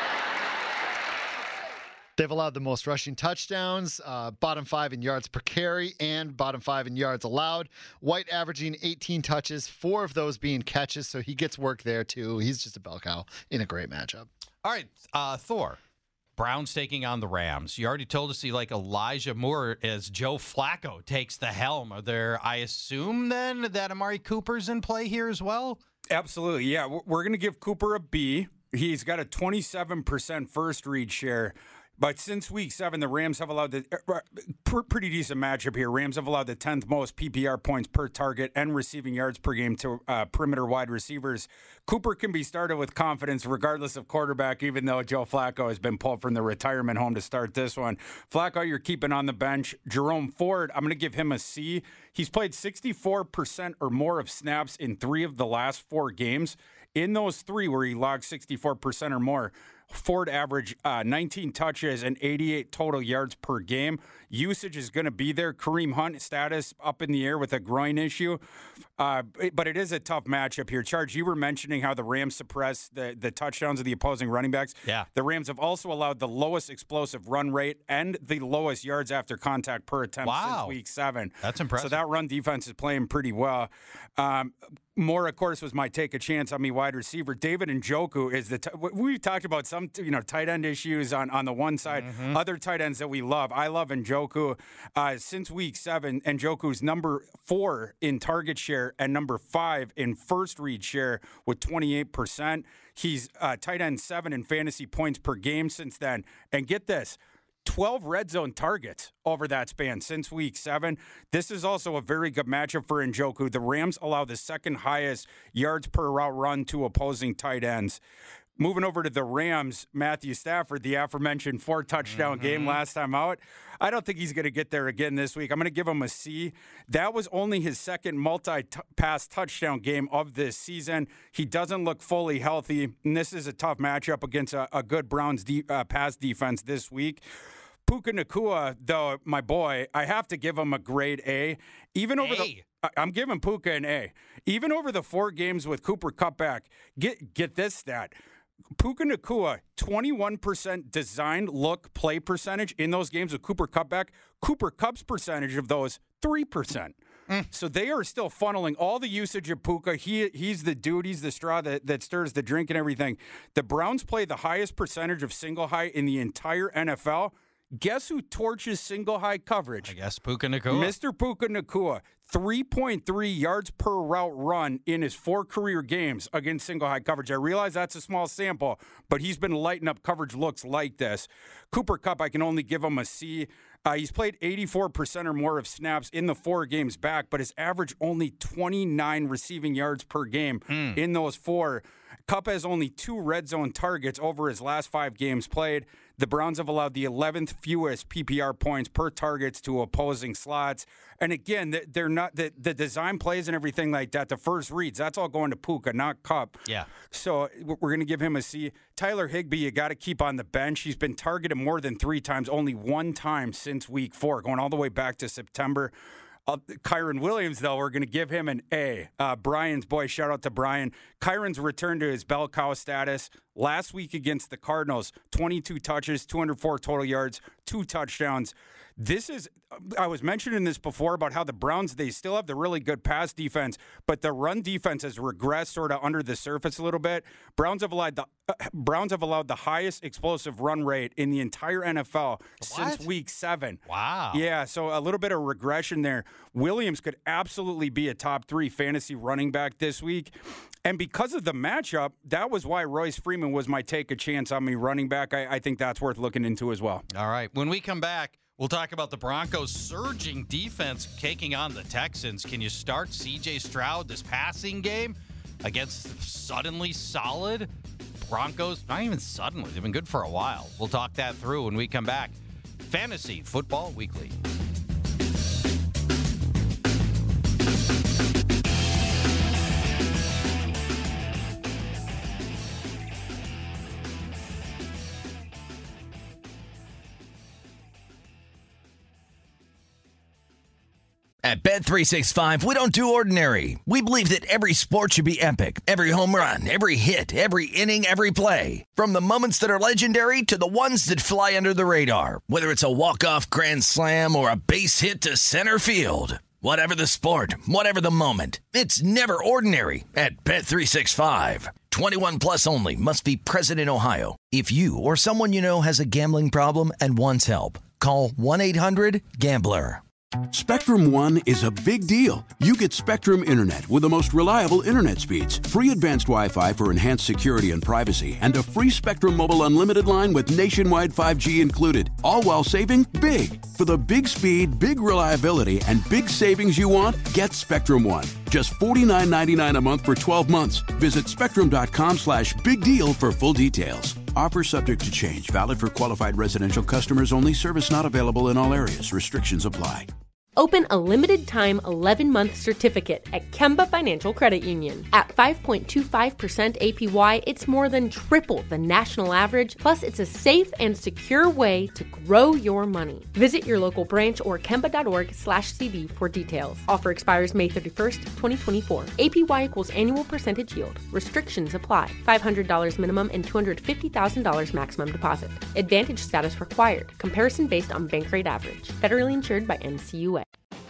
They've allowed the most rushing touchdowns, uh, bottom five in yards per carry, and bottom five in yards allowed. White averaging eighteen touches, four of those being catches, so he gets work there too. He's just a bell cow in a great matchup. All right, uh, Thor. Browns taking on the Rams. You already told us you like Elijah Moore as Joe Flacco takes the helm. Are there, I assume then, that Amari Cooper's in play here as well? Absolutely, yeah. We're- We're going to give Cooper a B. He's got a twenty-seven percent first read share. But since week seven, the Rams have allowed the uh, pr- pretty decent matchup here. Rams have allowed the tenth most P P R points per target and receiving yards per game to uh, perimeter wide receivers. Cooper can be started with confidence regardless of quarterback, even though Joe Flacco has been pulled from the retirement home to start this one. Flacco, you're keeping on the bench. Jerome Ford, I'm going to give him a C. He's played sixty-four percent or more of snaps in three of the last four games. In those three where he logged sixty-four percent or more, Ford averaged uh, nineteen touches and eighty-eight total yards per game. Usage is going to be there. Kareem Hunt status up in the air with a groin issue. Uh, but it is a tough matchup here. Charge, you were mentioning how the Rams suppress the, the touchdowns of the opposing running backs. Yeah. The Rams have also allowed the lowest explosive run rate and the lowest yards after contact per attempt Wow. since week seven. That's impressive. So that run defense is playing pretty well. Um, Moore, of course, was my take a chance on me wide receiver. David Njoku is the t- we've talked about some you know tight end issues on, on the one side, Mm-hmm. other tight ends that we love. I love Njoku. Uh, since week seven, Njoku's number four in target share and number five in first read share with twenty-eight percent. He's uh, tight end seven in fantasy points per game since then. And get this, twelve red zone targets over that span since week seven. This is also a very good matchup for Njoku. The Rams allow the second highest yards per route run to opposing tight ends. Moving over to the Rams, Matthew Stafford, the aforementioned four touchdown game last time out. I don't think he's going to get there again this week. I'm going to give him a C. That was only his second multi-pass touchdown game of this season. He doesn't look fully healthy, and this is a tough matchup against a, a good Browns de- uh, pass defense this week. Puka Nacua, though, my boy, I have to give him a grade A. Even over A. the, I- I'm giving Puka an A. Even over the four games with Cooper Kupp back, get get this stat. Puka Nacua, twenty-one percent designed look play percentage in those games with Cooper Kupp back. Cooper Kupp's percentage of those, three percent. So they are still funneling all the usage of Puka. He he's the dude. He's the straw that, that stirs the drink and everything. The Browns play the highest percentage of single high in the entire N F L. Guess who torches single high coverage? I guess Puka Nacua. Mister Puka Nacua, three point three yards per route run in his four career games against single high coverage. I realize that's a small sample, but he's been lighting up coverage looks like this. Cooper Kupp, I can only give him a C. Uh, he's played eighty-four percent or more of snaps in the four games back, but his average only twenty-nine receiving yards per game Mm. in those four. Kupp has only two red zone targets over his last five games played. The Browns have allowed the eleventh fewest P P R points per targets to opposing slots. And again, th- they're not the, the design plays and everything like that. The first reads, that's all going to Puka, not Kupp. Yeah. So we're going to give him a C. Tyler Higbee, you got to keep on the bench. He's been targeted more than three times, only one time since week four, going all the way back to September. Uh, Kyron Williams, though, we're going to give him an A. Uh, Brian's boy, shout out to Brian. Kyron's returned to his bell cow status last week against the Cardinals. twenty-two touches, two hundred four total yards, two touchdowns. This is, I was mentioning this before about how the Browns, they still have the really good pass defense, but the run defense has regressed sort of under the surface a little bit. Browns have allowed the uh, Browns have allowed the highest explosive run rate in the entire N F L since week seven. Wow. Yeah, so a little bit of regression there. Williams could absolutely be a top three fantasy running back this week. And because of the matchup, that was why Royce Freeman was my take a chance on me running back. I, I think that's worth looking into as well. All right. When we come back, We'll talk about the Broncos' surging defense taking on the Texans. Can you start C J Stroud this passing game against suddenly solid Broncos? Not even suddenly. They've been good for a while. We'll talk that through when we come back. Fantasy Football Weekly. At Bet three sixty-five, we don't do ordinary. We believe that every sport should be epic. Every home run, every hit, every inning, every play. From the moments that are legendary to the ones that fly under the radar. Whether it's a walk-off grand slam or a base hit to center field. Whatever the sport, whatever the moment. It's never ordinary at Bet three sixty-five. twenty-one plus only. Must be present in Ohio. If you or someone you know has a gambling problem and wants help, call one eight hundred gambler. Spectrum One is a big deal. You get Spectrum Internet with the most reliable internet speeds, free advanced Wi-Fi for enhanced security and privacy, and a free Spectrum Mobile Unlimited line with nationwide five G included, all while saving big. For the big speed, big reliability, and big savings you want, get Spectrum One. Just forty-nine ninety-nine a month for twelve months. Visit spectrum.com slash big deal for full details. Offer subject to change. Valid for qualified residential customers only. Service not available in all areas. Restrictions apply. Open a limited-time eleven-month certificate at Kemba Financial Credit Union. At five point two five percent A P Y, it's more than triple the national average, plus it's a safe and secure way to grow your money. Visit your local branch or kemba.org slash CD for details. Offer expires May thirty-first, twenty twenty-four. A P Y equals annual percentage yield. Restrictions apply. five hundred dollars minimum and two hundred fifty thousand dollars maximum deposit. Advantage status required. Comparison based on bank rate average. Federally insured by N C U A.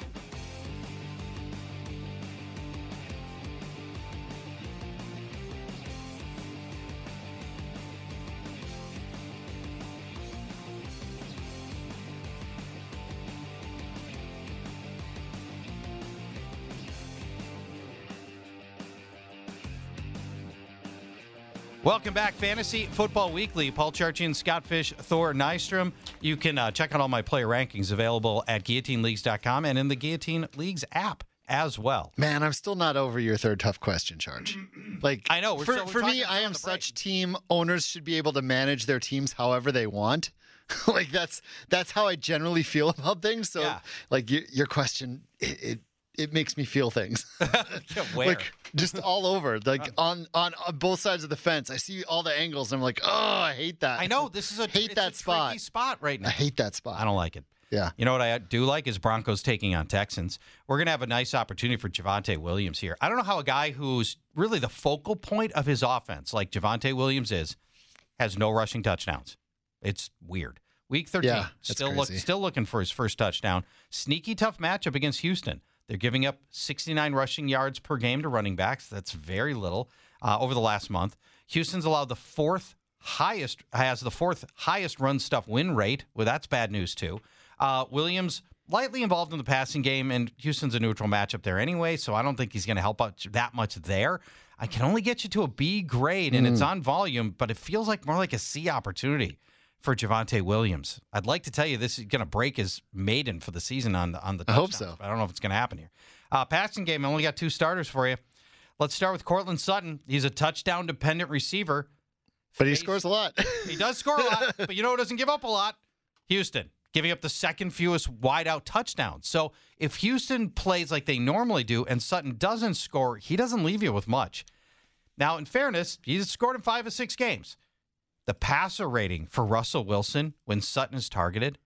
Welcome back, Fantasy Football Weekly. Paul Charchian, Scott Fish, Thor Nystrom. You can uh, check out all my player rankings available at guillotine leagues dot com and in the Guillotine Leagues app as well. Man, I'm still not over your third tough question, Charge. Like, I know. We're for still, we're for me, talking I am during the break. such team owners should be able to manage their teams however they want. Like that's that's how I generally feel about things. So, Yeah. like your, your question, it, it it makes me feel things. Where? Like just all over, like on, on on both sides of the fence. I see all the angles. And I'm like, oh, I hate that. I know. This is a, hate it's that a spot. tricky spot right now. I hate that spot. I don't like it. Yeah. You know what I do like is Broncos taking on Texans. We're going to have a nice opportunity for Javonte Williams here. I don't know how a guy who's really the focal point of his offense, like Javonte Williams is, has no rushing touchdowns. It's weird. Week thirteen, Yeah, that's still look, crazy. still looking for his first touchdown. Sneaky tough matchup against Houston. They're giving up sixty-nine rushing yards per game to running backs. That's very little uh, over the last month. Houston's allowed the fourth highest, has the fourth highest run stuff win rate. Well, that's bad news too. Uh, Williams lightly involved in the passing game, and Houston's a neutral matchup there anyway, so I don't think he's going to help out that much there. I can only get you to a B grade, and Mm. it's on volume, but it feels like more like a C opportunity for Javonte Williams. I'd like to tell you this is going to break his maiden for the season on the on the I hope touchdowns, so. but I don't know if it's going to happen here. Uh, passing game, I only got two starters for you. Let's start with Cortland Sutton. He's a touchdown-dependent receiver. But he Face- scores a lot. He does score a lot, but you know who doesn't give up a lot? Houston, giving up the second fewest wide-out touchdowns. So if Houston plays like they normally do and Sutton doesn't score, he doesn't leave you with much. Now, in fairness, he's scored in five of six games. The passer rating for Russell Wilson when Sutton is targeted,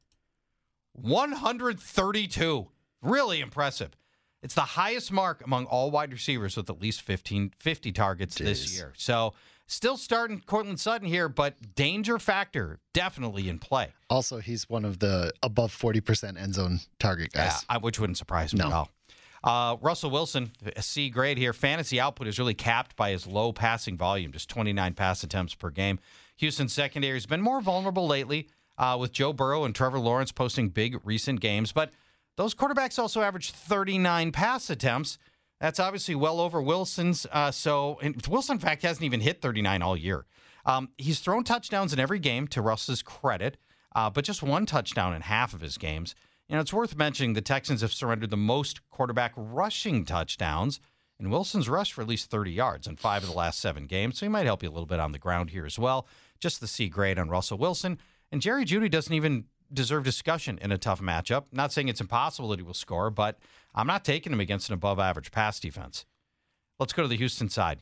one hundred thirty-two. Really impressive. It's the highest mark among all wide receivers with at least fifteen, fifty targets this Jeez. year. So still starting Cortland Sutton here, but danger factor definitely in play. Also, he's one of the above forty percent end zone target guys. Yeah, I- which wouldn't surprise me No. at all. Uh, Russell Wilson, a C grade here. Fantasy output is really capped by his low passing volume, just twenty-nine pass attempts per game. Houston's secondary has been more vulnerable lately, uh, with Joe Burrow and Trevor Lawrence posting big recent games. But those quarterbacks also averaged thirty-nine pass attempts. That's obviously well over Wilson's. Uh, so and Wilson, in fact, hasn't even hit thirty-nine all year. Um, he's thrown touchdowns in every game, to Russ's credit. uh, but just one touchdown in half of his games. You know, it's worth mentioning the Texans have surrendered the most quarterback rushing touchdowns, and Wilson's rushed for at least thirty yards in five of the last seven games, so he might help you a little bit on the ground here as well. Just the C grade on Russell Wilson. And Jerry Jeudy doesn't even deserve discussion in a tough matchup. Not saying it's impossible that he will score, but I'm not taking him against an above-average pass defense. Let's go to the Houston side.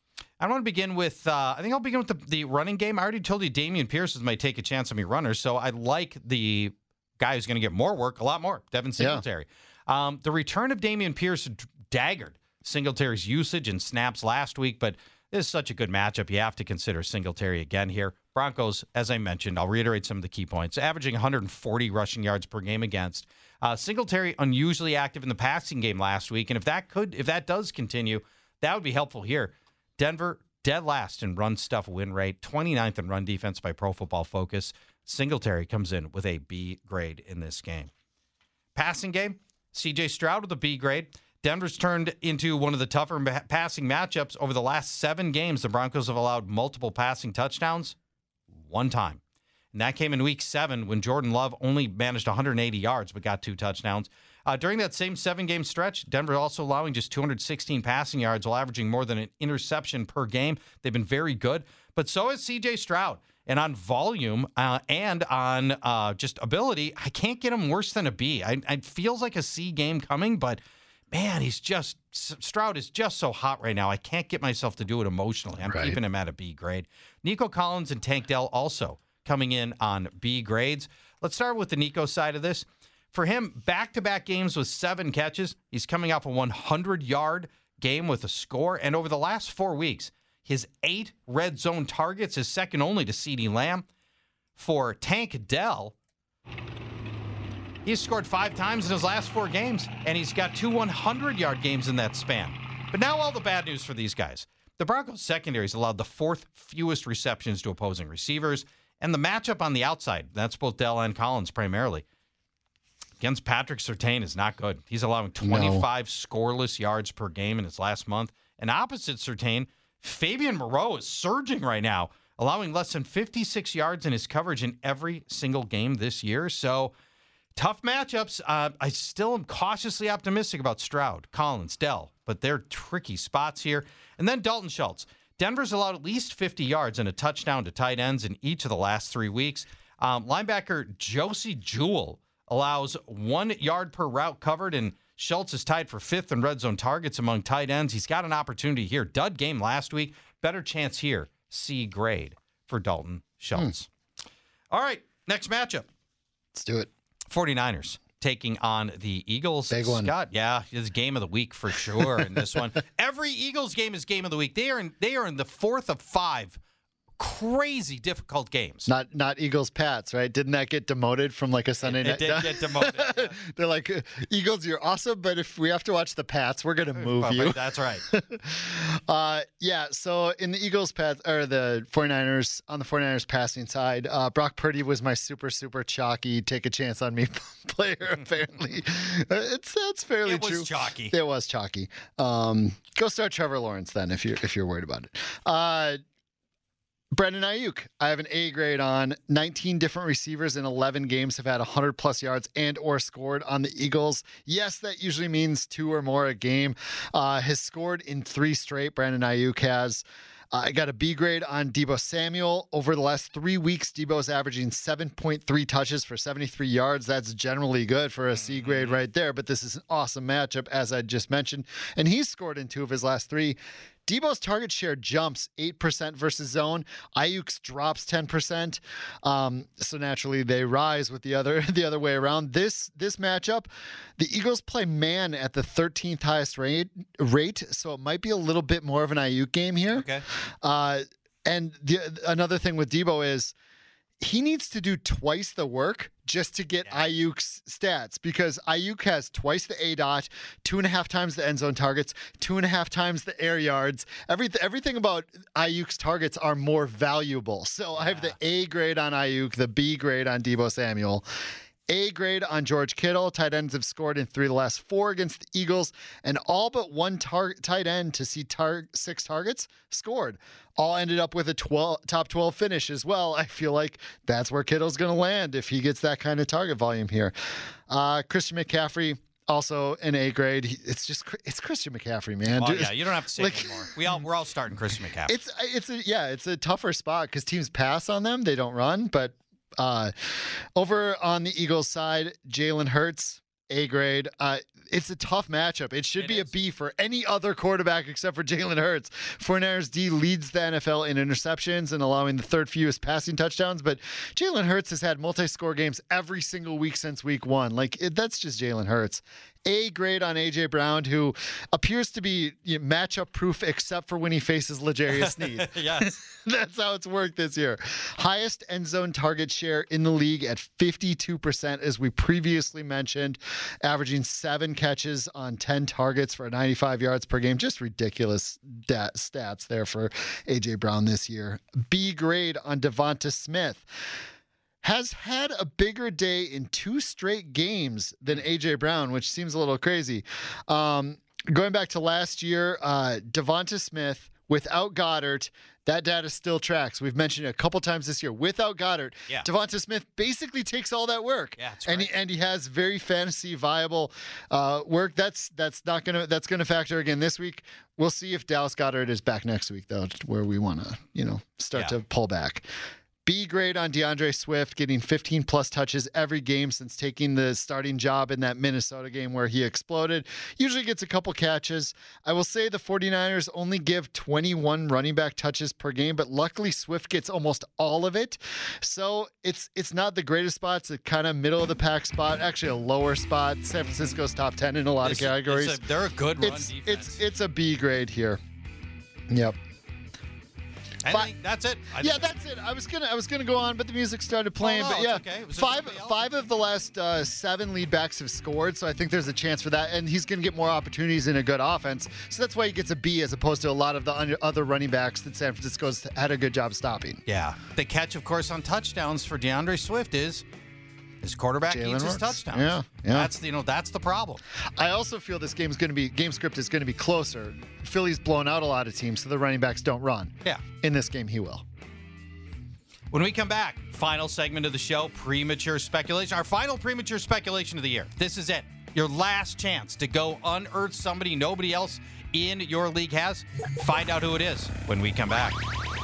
I want to begin with, uh, I think I'll begin with the, the running game. I already told you Dameon Pierce might take a chance on me runners, so I like the guy who's going to get more work, a lot more, Devin Singletary. Yeah. Um, the return of Dameon Pierce daggered Singletary's usage and snaps last week, but this is such a good matchup. You have to consider Singletary again here. Broncos, as I mentioned, I'll reiterate some of the key points, averaging one hundred forty rushing yards per game against. Uh, Singletary unusually active in the passing game last week, and if that could, if that does continue, that would be helpful here. Denver, dead last in run stuff win rate, twenty-ninth in run defense by Pro Football Focus. Singletary comes in with a B grade in this game. Passing game, C J Stroud with a B grade. Denver's turned into one of the tougher passing matchups. Over the last seven games, the Broncos have allowed multiple passing touchdowns one time. And that came in week seven when Jordan Love only managed one hundred eighty yards but got two touchdowns. Uh, during that same seven-game stretch, Denver also allowing just two hundred sixteen passing yards while averaging more than an interception per game. They've been very good. But so is C J Stroud. And on volume uh, and on uh, just ability, I can't get him worse than a B. I, it feels like a C game coming, but man, he's just, Stroud is just so hot right now. I can't get myself to do it emotionally. I'm right. keeping him at a B grade. Nico Collins and Tank Dell also coming in on B grades. Let's start with the Nico side of this. For him, back-to-back games with seven catches. He's coming off a one hundred-yard game with a score. And over the last four weeks, his eight red zone targets is second only to CeeDee Lamb. For Tank Dell, he's scored five times in his last four games, and he's got two hundred-yard games in that span. But now all the bad news for these guys. The Broncos secondary has allowed the fourth fewest receptions to opposing receivers, and the matchup on the outside, that's both Dell and Collins primarily, against Patrick Surtain is not good. He's allowing twenty-five no. scoreless yards per game in his last month. And opposite Surtain, Fabian Moreau is surging right now, allowing less than fifty-six yards in his coverage in every single game this year. So tough matchups. Uh, I still am cautiously optimistic about Stroud, Collins, Dell, but they're tricky spots here. And then Dalton Schultz. Denver's allowed at least fifty yards and a touchdown to tight ends in each of the last three weeks. Um, linebacker Josie Jewell allows one yard per route covered, and Schultz is tied for fifth in red zone targets among tight ends. He's got an opportunity here. Dud game last week. Better chance here. C grade for Dalton Schultz. Hmm. All right, next matchup. Let's do it. 49ers taking on the Eagles. Big one. Scott, yeah, it's game of the week for sure in this one. Every Eagles game is game of the week. They are in, they are in the fourth of five crazy difficult games. Not not Eagles Pats, right? Didn't that get demoted from like a Sunday it, night? It did get demoted. Yeah. They're like, Eagles, you're awesome, but if we have to watch the Pats, we're gonna move well, you. That's right. uh, yeah. So in the Eagles Pats or the 49ers on the 49ers passing side, uh, Brock Purdy was my super super chalky take a chance on me player. Apparently, uh, it's that's fairly it was true. Chalky. It was chalky. Um, go start Trevor Lawrence then if you're if you're worried about it. Uh, Brandon Ayuk, I have an A grade on. nineteen different receivers in eleven games have had one hundred plus yards and or scored on the Eagles. Yes, that usually means two or more a game. Uh, has scored in three straight. Brandon Ayuk has. Uh, I got a B grade on Deebo Samuel. Over the last three weeks, Deebo's averaging seven point three touches for seventy-three yards. That's generally good for a C grade right there, but this is an awesome matchup, as I just mentioned. And he's scored in two of his last three. Deebo's target share jumps eight percent versus zone. Ayuk's drops ten percent. Um, so naturally they rise with the other the other way around. This this matchup, the Eagles play man at the thirteenth highest rate, rate, so it might be a little bit more of an Ayuk game here. Okay. Uh, and the, another thing with Deebo is he needs to do twice the work just to get yeah. Ayuk's stats, because Ayuk has twice the A DOT, two and a half times the end zone targets, two and a half times the air yards. Everything, everything about Ayuk's targets are more valuable. So yeah. I have the A grade on Ayuk, the B grade on Deebo Samuel. A grade on George Kittle. Tight ends have scored in three of the last four against the Eagles, and all but one tar- tight end to see tar- six targets scored. All ended up with a twelve, top twelve finish as well. I feel like that's where Kittle's going to land if he gets that kind of target volume here. Uh, Christian McCaffrey, also an A grade. He- It's just it's Christian McCaffrey, man. Oh, Dude, yeah, you don't have to say like- it anymore. We all we're all starting Christian McCaffrey. It's it's a yeah, it's a tougher spot because teams pass on them. They don't run, but uh, over on the Eagles side, Jalen Hurts, A grade. Uh, it's a tough matchup. It should It be is. a B for any other quarterback except for Jalen Hurts. forty-niners D leads the N F L in interceptions and allowing the third fewest passing touchdowns, but Jalen Hurts has had multi-score games every single week since week one. Like, it, that's just Jalen Hurts. A grade on A J Brown, who appears to be you know, matchup proof except for when he faces L'Jarius Sneed. Yes. That's how it's worked this year. Highest end zone target share in the league at fifty-two percent, as we previously mentioned, averaging seven catches on ten targets for ninety-five yards per game. Just ridiculous dat- stats there for A J Brown this year. B grade on Devonta Smith. Has had a bigger day in two straight games than A J Brown, which seems a little crazy. Um, going back to last year, uh, Devonta Smith without Goddard, that data still tracks. We've mentioned it a couple times this year. Without Goddard, Yeah. Devonta Smith basically takes all that work. Yeah, that's and right. he, and he has very fantasy viable uh, work. That's that's not gonna that's gonna factor again this week. We'll see if Dallas Goddard is back next week though, where we want to you know start Yeah. to pull back. B grade on DeAndre Swift, getting fifteen plus touches every game since taking the starting job in that Minnesota game where he exploded. Usually gets a couple catches. I will say the forty-niners only give twenty-one running back touches per game, but luckily Swift gets almost all of it. So it's it's not the greatest spot. It's a kind of middle of the pack spot, actually a lower spot. San Francisco's top ten in a lot It's- of categories. it's a- they're a good run it's, defense. It's it's a B grade here. Yep. I Fi- think that's it. I Yeah, think- that's it. I was gonna, I was gonna go on, but the music started playing. no, but it's yeah, okay. It was five, somebody else. five of the last uh, seven lead backs have scored, so I think there's a chance for that, and he's gonna get more opportunities in a good offense. So that's why he gets a B as opposed to a lot of the un- other running backs that San Francisco's had a good job stopping. Yeah. The catch, of course, on touchdowns for DeAndre Swift is his quarterback Jalen eats his Hurts. touchdowns. Yeah, yeah. That's you know that's the problem. I also feel this game's gonna be game script is gonna be closer. Philly's blown out a lot of teams, so the running backs don't run. Yeah. In this game, he will. When we come back, final segment of the show, premature speculation. Our final premature speculation of the year. This is it. Your last chance to go unearth somebody nobody else in your league has. Find out who it is when we come back.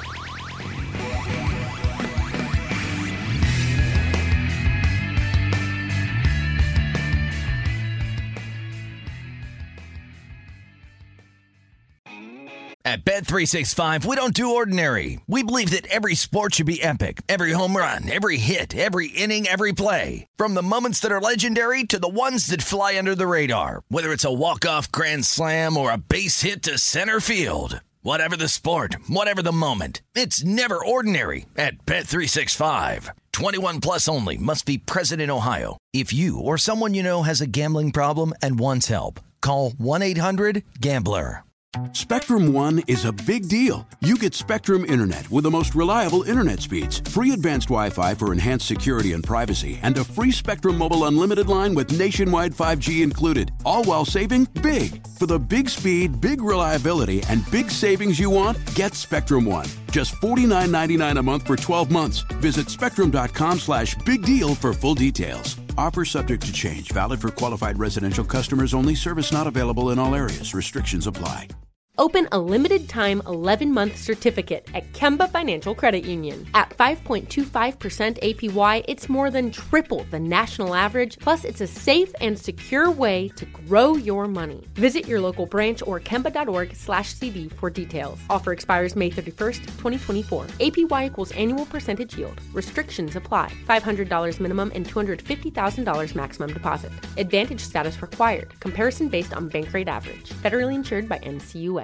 At Bet three sixty-five, we don't do ordinary. We believe that every sport should be epic. Every home run, every hit, every inning, every play. From the moments that are legendary to the ones that fly under the radar. Whether it's a walk-off grand slam or a base hit to center field. Whatever the sport, whatever the moment. It's never ordinary at Bet three sixty-five. twenty-one plus only. Must be present in Ohio. If you or someone you know has a gambling problem and wants help, call one eight hundred gambler. Spectrum One is a big deal. You get Spectrum Internet with the most reliable internet speeds, free advanced Wi-Fi for enhanced security and privacy, and a free Spectrum Mobile Unlimited line with nationwide five G included, all while saving big. For the big speed, big reliability, and big savings you want, get Spectrum One. Just forty-nine ninety-nine a month for twelve months. Visit spectrum.com slash big deal for full details. Offer subject to change. Valid for qualified residential customers only. Service not available in all areas. Restrictions apply. Open a limited-time eleven-month certificate at Kemba Financial Credit Union. At five point two five percent A P Y, it's more than triple the national average, plus it's a safe and secure way to grow your money. Visit your local branch or kemba.org slash CD for details. Offer expires May thirty-first, twenty twenty-four. A P Y equals annual percentage yield. Restrictions apply. five hundred dollars minimum and two hundred fifty thousand dollars maximum deposit. Advantage status required. Comparison based on bank rate average. Federally insured by N C U A.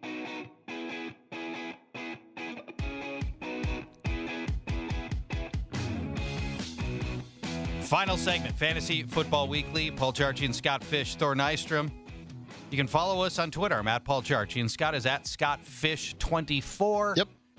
Final segment, Fantasy Football Weekly. Paul Charchi and Scott Fish, Thor Nystrom. You can follow us on Twitter. I'm at Paul Charchi, and Scott is at Scott Fish twenty-four. Yep.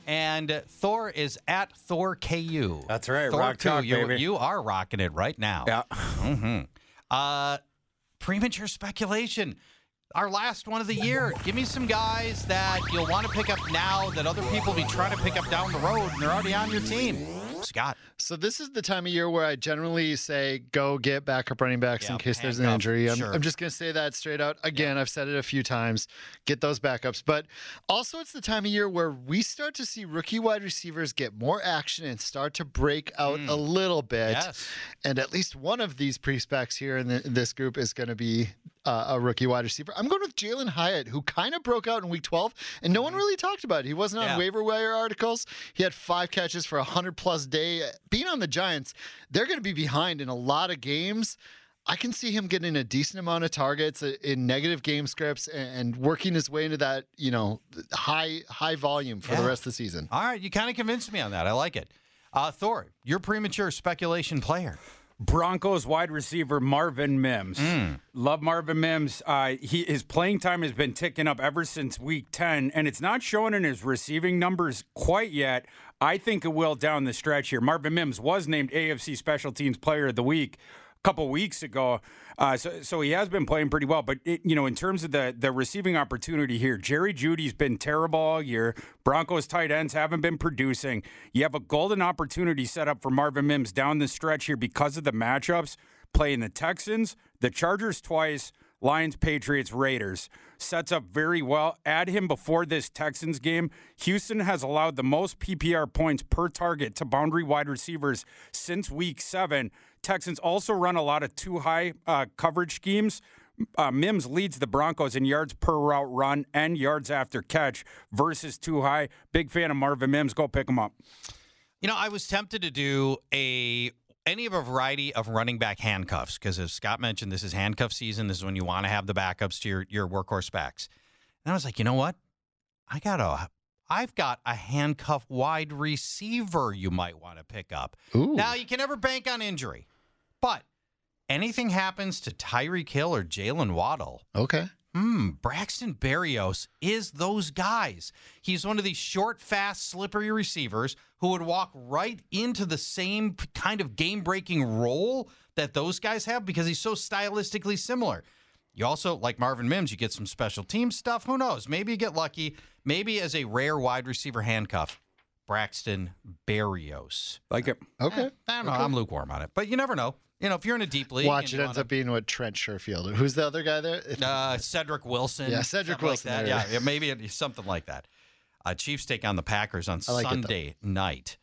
And uh, Thor is at Thor K U. That's right. Thor Rock two, Chalk, you, baby. you are rocking it right now. Yeah. Mm-hmm. Uh, premature speculation. Our last one of the year. Give me some guys that you'll want to pick up now that other people will be trying to pick up down the road, and they're already on your team. Scott. So this is the time of year where I generally say go get backup running backs Yep, in case there's an handcuff, injury. I'm, sure. I'm just going to say that straight out. Again, I've said it a few times. Get those backups. But also it's the time of year where we start to see rookie wide receivers get more action and start to break out a little bit. Yes. And at least one of these pre-specs here in, the, in this group is going to be uh, a rookie wide receiver. I'm going with Jalen Hyatt, who kind of broke out in week twelve, and no one really talked about it. He wasn't on Yeah. waiver wire articles. He had five catches for a hundred-plus day. Being on the Giants, they're going to be behind in a lot of games. I can see him getting a decent amount of targets in negative game scripts and working his way into that, you know, high high volume for Yeah. the rest of the season. All right, you kind of convinced me on that. I like it. Uh, Thor, your premature speculation player. Broncos wide receiver Marvin Mims. Mm. Love Marvin Mims. Uh, he his playing time has been ticking up ever since week ten, and it's not showing in his receiving numbers quite yet. I think it will down the stretch here. Marvin Mims was named A F C Special Teams Player of the Week a couple weeks ago, uh, so so he has been playing pretty well. But it, you know, in terms of the the receiving opportunity here, Jerry Jeudy's been terrible all year. Broncos tight ends haven't been producing. You have a golden opportunity set up for Marvin Mims down the stretch here because of the matchups. Playing the Texans, the Chargers twice, Lions, Patriots, Raiders. Sets up very well. Add him before this Texans game. Houston has allowed the most P P R points per target to boundary wide receivers since week seven. Texans also run a lot of too high uh, coverage schemes. Uh, Mims leads the Broncos in yards per route run and yards after catch versus too high. Big fan of Marvin Mims. Go pick him up. You know, I was tempted to do a any of a variety of running back handcuffs because, as Scott mentioned, this is handcuff season. This is when you want to have the backups to your, your workhorse backs. And I was like, you know what? I got a, I've got a handcuff wide receiver you might want to pick up. Ooh. Now, you can never bank on injury, but anything happens to Tyreek Hill or Jalen Waddle, Okay. Hmm, Braxton Berrios is those guys. He's one of these short, fast, slippery receivers who would walk right into the same kind of game-breaking role that those guys have because he's so stylistically similar. You also, like Marvin Mims, you get some special team stuff. Who knows? Maybe you get lucky. Maybe as a rare wide receiver handcuff, Braxton Berrios. Like it. Okay. Eh, I don't know. Okay. I'm lukewarm on it. But you never know. You know, if you're in a deep league. Watch, and it you ends wanna- up being what Trent Sherfield. Who's the other guy there? Uh, Cedric Wilson. Yeah, Cedric something Wilson, Like that. there. Yeah, yeah, maybe it- something like that. Uh, Chiefs take on the Packers on I like it, though. Sunday night.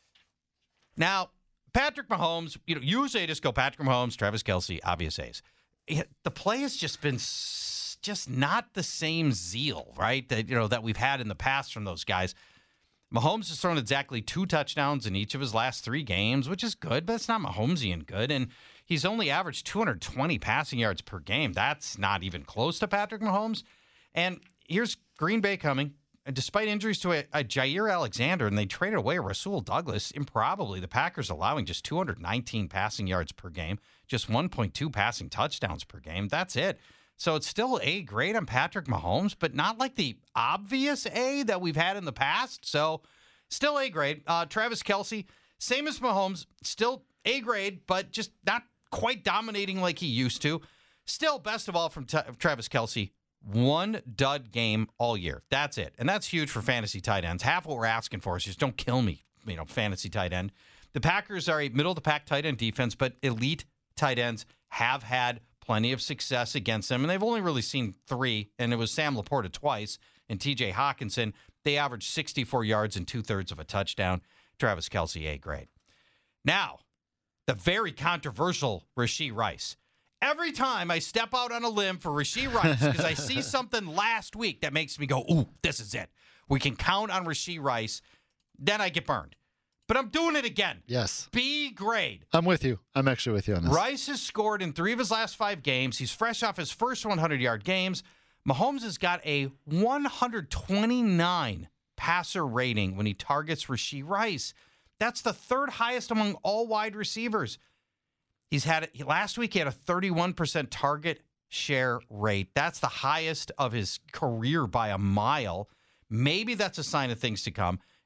Now, Patrick Mahomes, you know, usually I just go Patrick Mahomes, Travis Kelce, obvious A's. It- the play has just been s- just not the same zeal, right? That you know that we've had in the past from those guys. Mahomes has thrown exactly two touchdowns in each of his last three games, which is good, but it's not Mahomesian good. And he's only averaged two hundred twenty passing yards per game. That's not even close to Patrick Mahomes. And here's Green Bay coming. And despite injuries to a, a Jair Alexander, and they traded away Rasul Douglas, improbably, the Packers allowing just two hundred nineteen passing yards per game, just one point two passing touchdowns per game. That's it. So it's still A grade on Patrick Mahomes, but not like the obvious A that we've had in the past. So still A grade. Uh, Travis Kelce, same as Mahomes, still A grade, but just not quite dominating like he used to. Still, best of all from T- Travis Kelce, one dud game all year. That's it. And that's huge for fantasy tight ends. Half what we're asking for is just don't kill me, you know, fantasy tight end. The Packers are a middle-of-the-pack tight end defense, but elite tight ends have had plenty of success against them, and they've only really seen three, and it was Sam Laporta twice and T J Hawkinson. They averaged sixty-four yards and two-thirds of a touchdown. Travis Kelce, A grade. Now, the very controversial Rashee Rice. Every time I step out on a limb for Rashee Rice, because I see something last week that makes me go, ooh, this is it. We can count on Rashee Rice. Then I get burned. But I'm doing it again. Yes. B grade. I'm with you. I'm actually with you on this. Rice has scored in three of his last five games. He's fresh off his first hundred-yard games. Mahomes has got a one twenty-nine passer rating when he targets Rashee Rice. That's the third highest among all wide receivers. He's had it last week. He had a thirty-one percent target share rate. That's the highest of his career by a mile. Maybe that's a sign of things to come.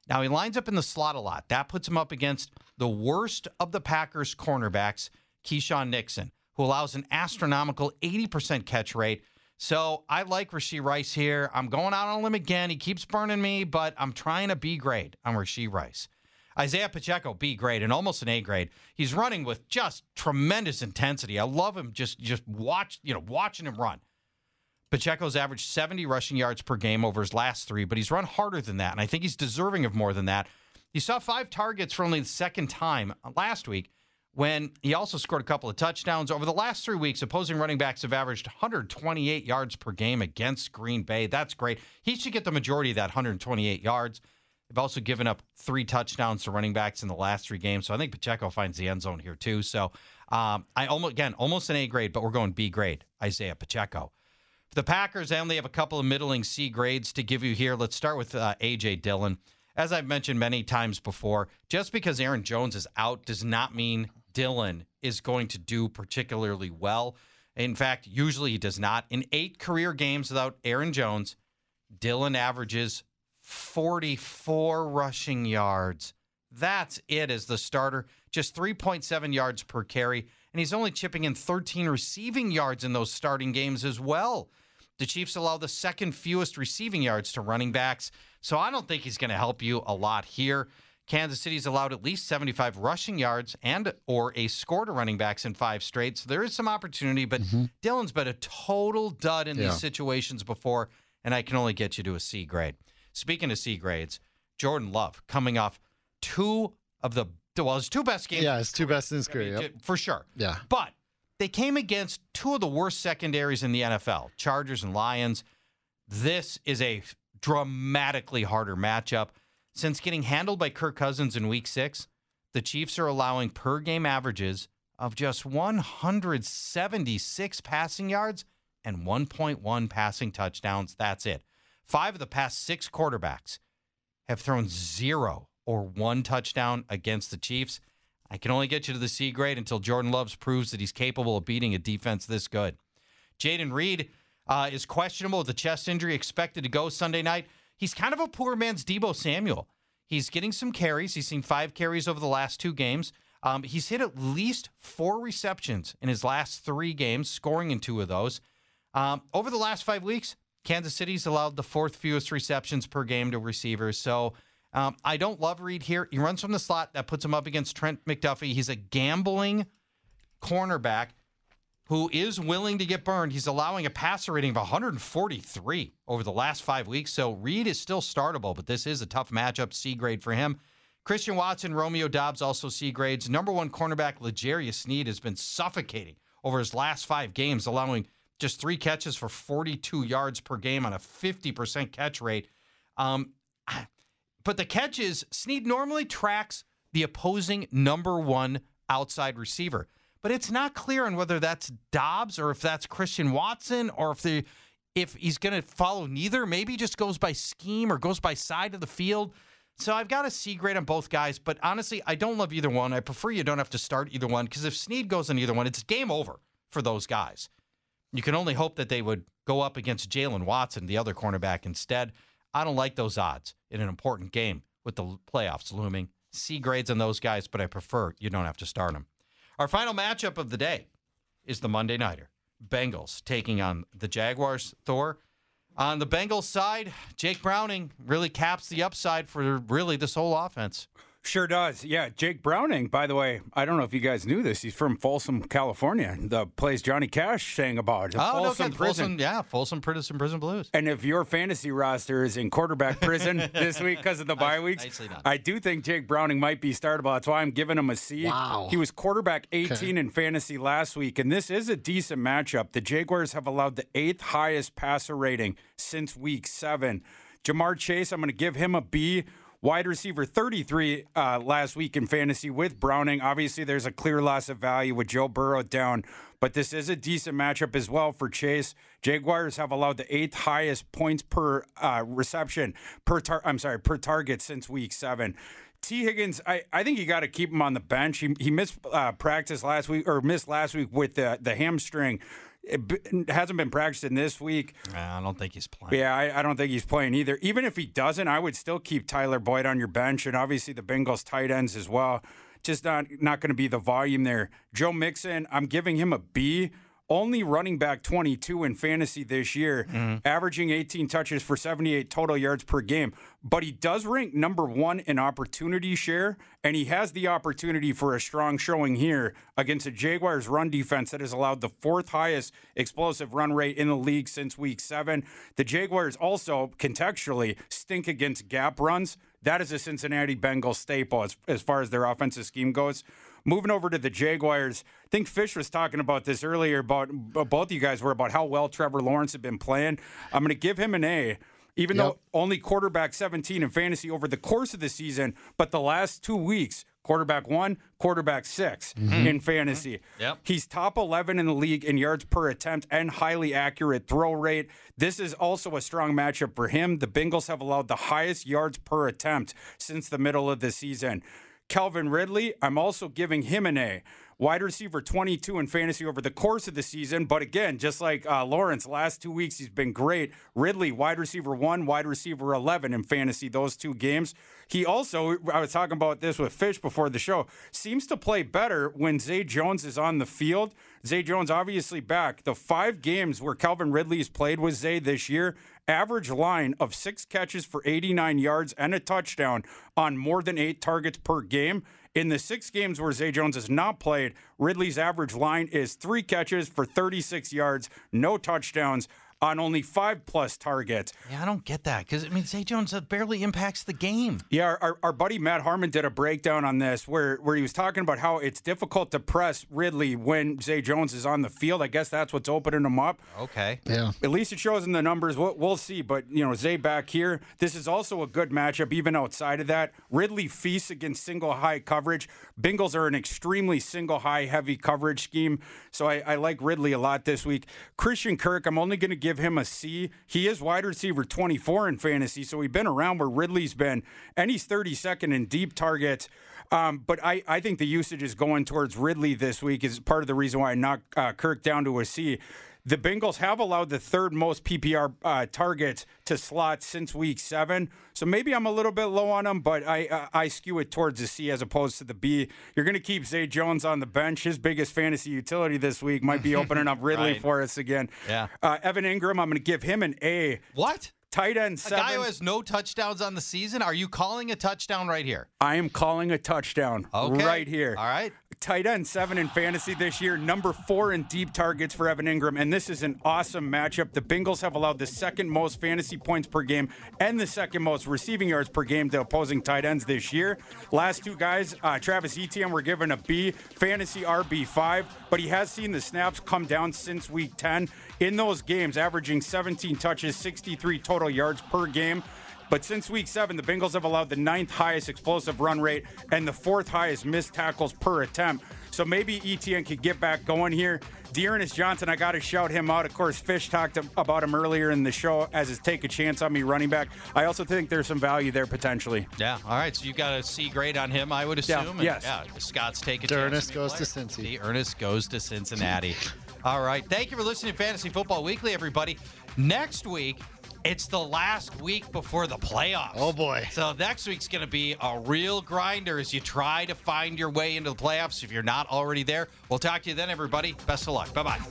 Now, he lines up in the slot a lot. That puts him up against the worst of the Packers cornerbacks, Keyshawn Nixon, who allows an astronomical eighty percent catch rate. So I like Rashee Rice here. I'm going out on a limb again. He keeps burning me, but I'm trying a B grade on Rashee Rice. Isaiah Pacheco, B grade, and almost an A grade. He's running with just tremendous intensity. I love him just, just watch, you know, watching him run. Pacheco's averaged seventy rushing yards per game over his last three, but he's run harder than that, and I think he's deserving of more than that. He saw five targets for only the second time last week when he also scored a couple of touchdowns. Over the last three weeks, opposing running backs have averaged one hundred twenty-eight yards per game against Green Bay. That's great. He should get the majority of that one hundred twenty-eight yards. They've also given up three touchdowns to running backs in the last three games, so I think Pacheco finds the end zone here too. So um, I almost again almost an A grade, but we're going B grade. Isaiah Pacheco. For the Packers, I only have a couple of middling C grades to give you here. Let's start with uh, A J. Dillon. As I've mentioned many times before, just because Aaron Jones is out does not mean Dillon is going to do particularly well. In fact, usually he does not. In eight career games without Aaron Jones, Dillon averages forty-four rushing yards. That's it as the starter. Just three point seven yards per carry. And he's only chipping in thirteen receiving yards in those starting games as well. The Chiefs allow the second fewest receiving yards to running backs, so I don't think he's going to help you a lot here. Kansas City's allowed at least seventy-five rushing yards and or a score to running backs in five straight, so there is some opportunity, but mm-hmm. Dillon's been a total dud in yeah. these situations before, and I can only get you to a C grade. Speaking of C grades, Jordan Love coming off two of the Well, his two best games. Yeah, his two best in his career. Yep. For sure. Yeah. But they came against two of the worst secondaries in the N F L, Chargers and Lions. This is a dramatically harder matchup. Since getting handled by Kirk Cousins in week six, the Chiefs are allowing per game averages of just one hundred seventy-six passing yards and one point one passing touchdowns. That's it. Five of the past six quarterbacks have thrown zero or one touchdown against the Chiefs. I can only get you to the C grade until Jordan Love proves that he's capable of beating a defense this good. Jayden Reed uh, is questionable with a chest injury, expected to go Sunday night. He's kind of a poor man's Deebo Samuel. He's getting some carries. He's seen five carries over the last two games. Um, he's hit at least four receptions in his last three games, scoring in two of those. Um, over the last five weeks, Kansas City's allowed the fourth fewest receptions per game to receivers. So Um, I don't love Reed here. He runs from the slot. That puts him up against Trent McDuffie. He's a gambling cornerback who is willing to get burned. He's allowing a passer rating of one hundred forty-three over the last five weeks. So Reed is still startable, but this is a tough matchup. C grade for him. Christian Watson, Romeo Doubs, also C grades. Number one cornerback, L'Jarius Sneed, has been suffocating over his last five games, allowing just three catches for forty-two yards per game on a fifty percent catch rate. Um, But the catch is, Sneed normally tracks the opposing number one outside receiver. But it's not clear on whether that's Dobbs or if that's Christian Watson or if the if he's going to follow neither. Maybe he just goes by scheme or goes by side of the field. So I've got a C grade on both guys. But honestly, I don't love either one. I prefer you don't have to start either one because if Sneed goes on either one, it's game over for those guys. You can only hope that they would go up against Jalen Watson, the other cornerback, instead. I don't like those odds in an important game with the playoffs looming. C grades on those guys, but I prefer you don't have to start them. Our final matchup of the day is the Monday Nighter. Bengals taking on the Jaguars. Thor. On the Bengals side, Jake Browning really caps the upside for really this whole offense. Sure does. Yeah, Jake Browning, by the way, I don't know if you guys knew this. He's from Folsom, California. The place Johnny Cash sang about. Oh, Folsom no, Prison. Folsom, yeah, Folsom Prison Prison Blues. And if your fantasy roster is in quarterback prison this week because of the bye weeks, I do think Jake Browning might be startable. That's why I'm giving him a C. Wow. He was quarterback eighteen okay. in fantasy last week, and this is a decent matchup. The Jaguars have allowed the eighth highest passer rating since week seven. Jamar Chase, I'm going to give him a B. Wide receiver thirty-three uh, last week in fantasy with Browning. Obviously, there's a clear loss of value with Joe Burrow down, but this is a decent matchup as well for Chase. Jaguars have allowed the eighth highest points per uh, reception per tar- I'm sorry per target since week seven. T. Higgins, I, I think you got to keep him on the bench. He he missed uh, practice last week or missed last week with the the hamstring. It hasn't been practicing this week. I don't think he's playing. Yeah, I, I don't think he's playing either. Even if he doesn't, I would still keep Tyler Boyd on your bench, and obviously the Bengals tight ends as well. Just not not going to be the volume there. Joe Mixon, I'm giving him a B. Only running back twenty-two in fantasy this year, mm-hmm. averaging eighteen touches for seventy-eight total yards per game. But he does rank number one in opportunity share, and he has the opportunity for a strong showing here against a Jaguars run defense that has allowed the fourth highest explosive run rate in the league since week seven. The Jaguars also, contextually, stink against gap runs. That is a Cincinnati Bengals staple as, as far as their offensive scheme goes. Moving over to the Jaguars, I think Fish was talking about this earlier, about both of you guys were, about how well Trevor Lawrence had been playing. I'm going to give him an A, even yep. though only quarterback seventeen in fantasy over the course of the season, but the last two weeks, quarterback one, quarterback six mm-hmm. in fantasy. Mm-hmm. Yep. He's top eleven in the league in yards per attempt and highly accurate throw rate. This is also a strong matchup for him. The Bengals have allowed the highest yards per attempt since the middle of the season. Calvin Ridley, I'm also giving him an A. Wide receiver twenty-two in fantasy over the course of the season. But again, just like uh, Lawrence, last two weeks he's been great. Ridley, wide receiver one, wide receiver eleven in fantasy, those two games. He also, I was talking about this with Fish before the show, seems to play better when Zay Jones is on the field. Zay Jones obviously back. The five games where Calvin Ridley's played with Zay this year, average line of six catches for eighty-nine yards and a touchdown on more than eight targets per game. In the six games where Zay Jones has not played, Ridley's average line is three catches for thirty-six yards, no touchdowns on only five plus targets. Yeah, I don't get that because, I mean, Zay Jones barely impacts the game. Yeah, our, our buddy Matt Harmon did a breakdown on this where, where he was talking about how it's difficult to press Ridley when Zay Jones is on the field. I guess that's what's opening him up. Okay. Yeah. At least it shows in the numbers. We'll, we'll see. But, you know, Zay back here, this is also a good matchup even outside of that. Ridley feasts against single high coverage. Bengals are an extremely single high heavy coverage scheme. So I, I like Ridley a lot this week. Christian Kirk, I'm only going to give him a C. He is wide receiver twenty-four in fantasy, so we've been around where Ridley's been, and he's thirty-second in deep targets. Um, but I, I think the usage is going towards Ridley this week is part of the reason why I knocked uh, Kirk down to a C. The Bengals have allowed the third most P P R uh, targets to slots since week seven. So maybe I'm a little bit low on them, but I uh, I skew it towards the C as opposed to the B. You're going to keep Zay Jones on the bench. His biggest fantasy utility this week might be opening up Ridley right. for us again. Yeah. Uh, Evan Ingram, I'm going to give him an A. What? Tight end A seven. guy who has no touchdowns on the season? Are you calling a touchdown right here? I am calling a touchdown okay. right here. All right. Tight end seven in fantasy this year, number four in deep targets for Evan Ingram, and this is an awesome matchup. The Bengals have allowed the second most fantasy points per game and the second most receiving yards per game to opposing tight ends this year. Last two guys, uh, Travis Etienne, were given a B, fantasy R B five, but he has seen the snaps come down since week ten. In those games, averaging seventeen touches, sixty-three total yards per game. But since week seven, the Bengals have allowed the ninth highest explosive run rate and the fourth highest missed tackles per attempt. So maybe Etienne could get back going here. Dearness Johnson, I got to shout him out. Of course, Fish talked about him earlier in the show as his take a chance on me running back. I also think there's some value there potentially. Yeah. All right. So you got a C grade on him, I would assume. Yeah. And, yes. Yeah. Scott's take a The chance. Ernest goes to Cincy. The Ernest goes to Cincinnati. All right. Thank you for listening to Fantasy Football Weekly, everybody. Next week, it's the last week before the playoffs. Oh, boy. So next week's going to be a real grinder as you try to find your way into the playoffs if you're not already there. We'll talk to you then, everybody. Best of luck. Bye-bye.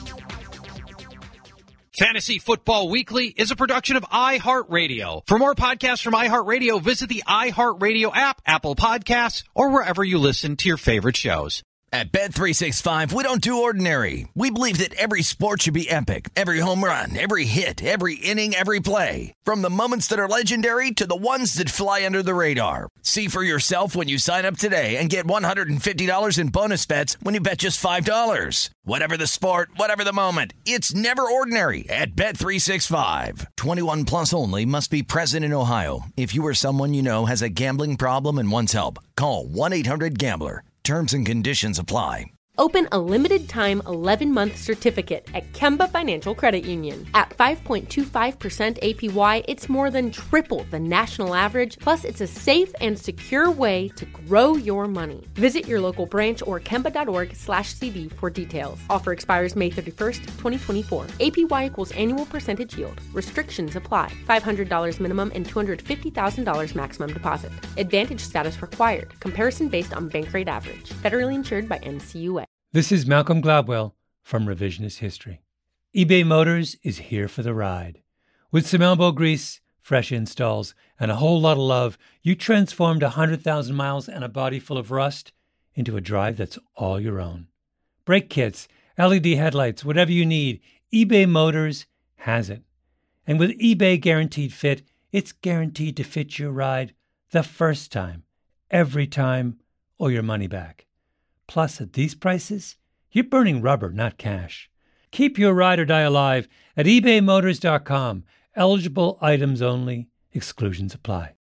Fantasy Football Weekly is a production of iHeartRadio. For more podcasts from iHeartRadio, visit the iHeartRadio app, Apple Podcasts, or wherever you listen to your favorite shows. At Bet three sixty-five, we don't do ordinary. We believe that every sport should be epic. Every home run, every hit, every inning, every play. From the moments that are legendary to the ones that fly under the radar. See for yourself when you sign up today and get one hundred fifty dollars in bonus bets when you bet just five dollars. Whatever the sport, whatever the moment, it's never ordinary at Bet three sixty-five. twenty-one plus only. Must be present in Ohio. If you or someone you know has a gambling problem and wants help, call one eight hundred gambler. Terms and conditions apply. Open a limited-time eleven-month certificate at Kemba Financial Credit Union. At five point two five percent A P Y, it's more than triple the national average, plus it's a safe and secure way to grow your money. Visit your local branch or kemba.org slash CD for details. Offer expires May thirty-first, twenty twenty-four. A P Y equals annual percentage yield. Restrictions apply. five hundred dollars minimum and two hundred fifty thousand dollars maximum deposit. Advantage status required. Comparison based on bank rate average. Federally insured by N C U A. This is Malcolm Gladwell from Revisionist History. eBay Motors is here for the ride. With some elbow grease, fresh installs, and a whole lot of love, you transformed one hundred thousand miles and a body full of rust into a drive that's all your own. Brake kits, L E D headlights, whatever you need, eBay Motors has it. And with eBay Guaranteed Fit, it's guaranteed to fit your ride the first time, every time, or your money back. Plus, at these prices, you're burning rubber, not cash. Keep your ride or die alive at ebay motors dot com. Eligible items only. Exclusions apply.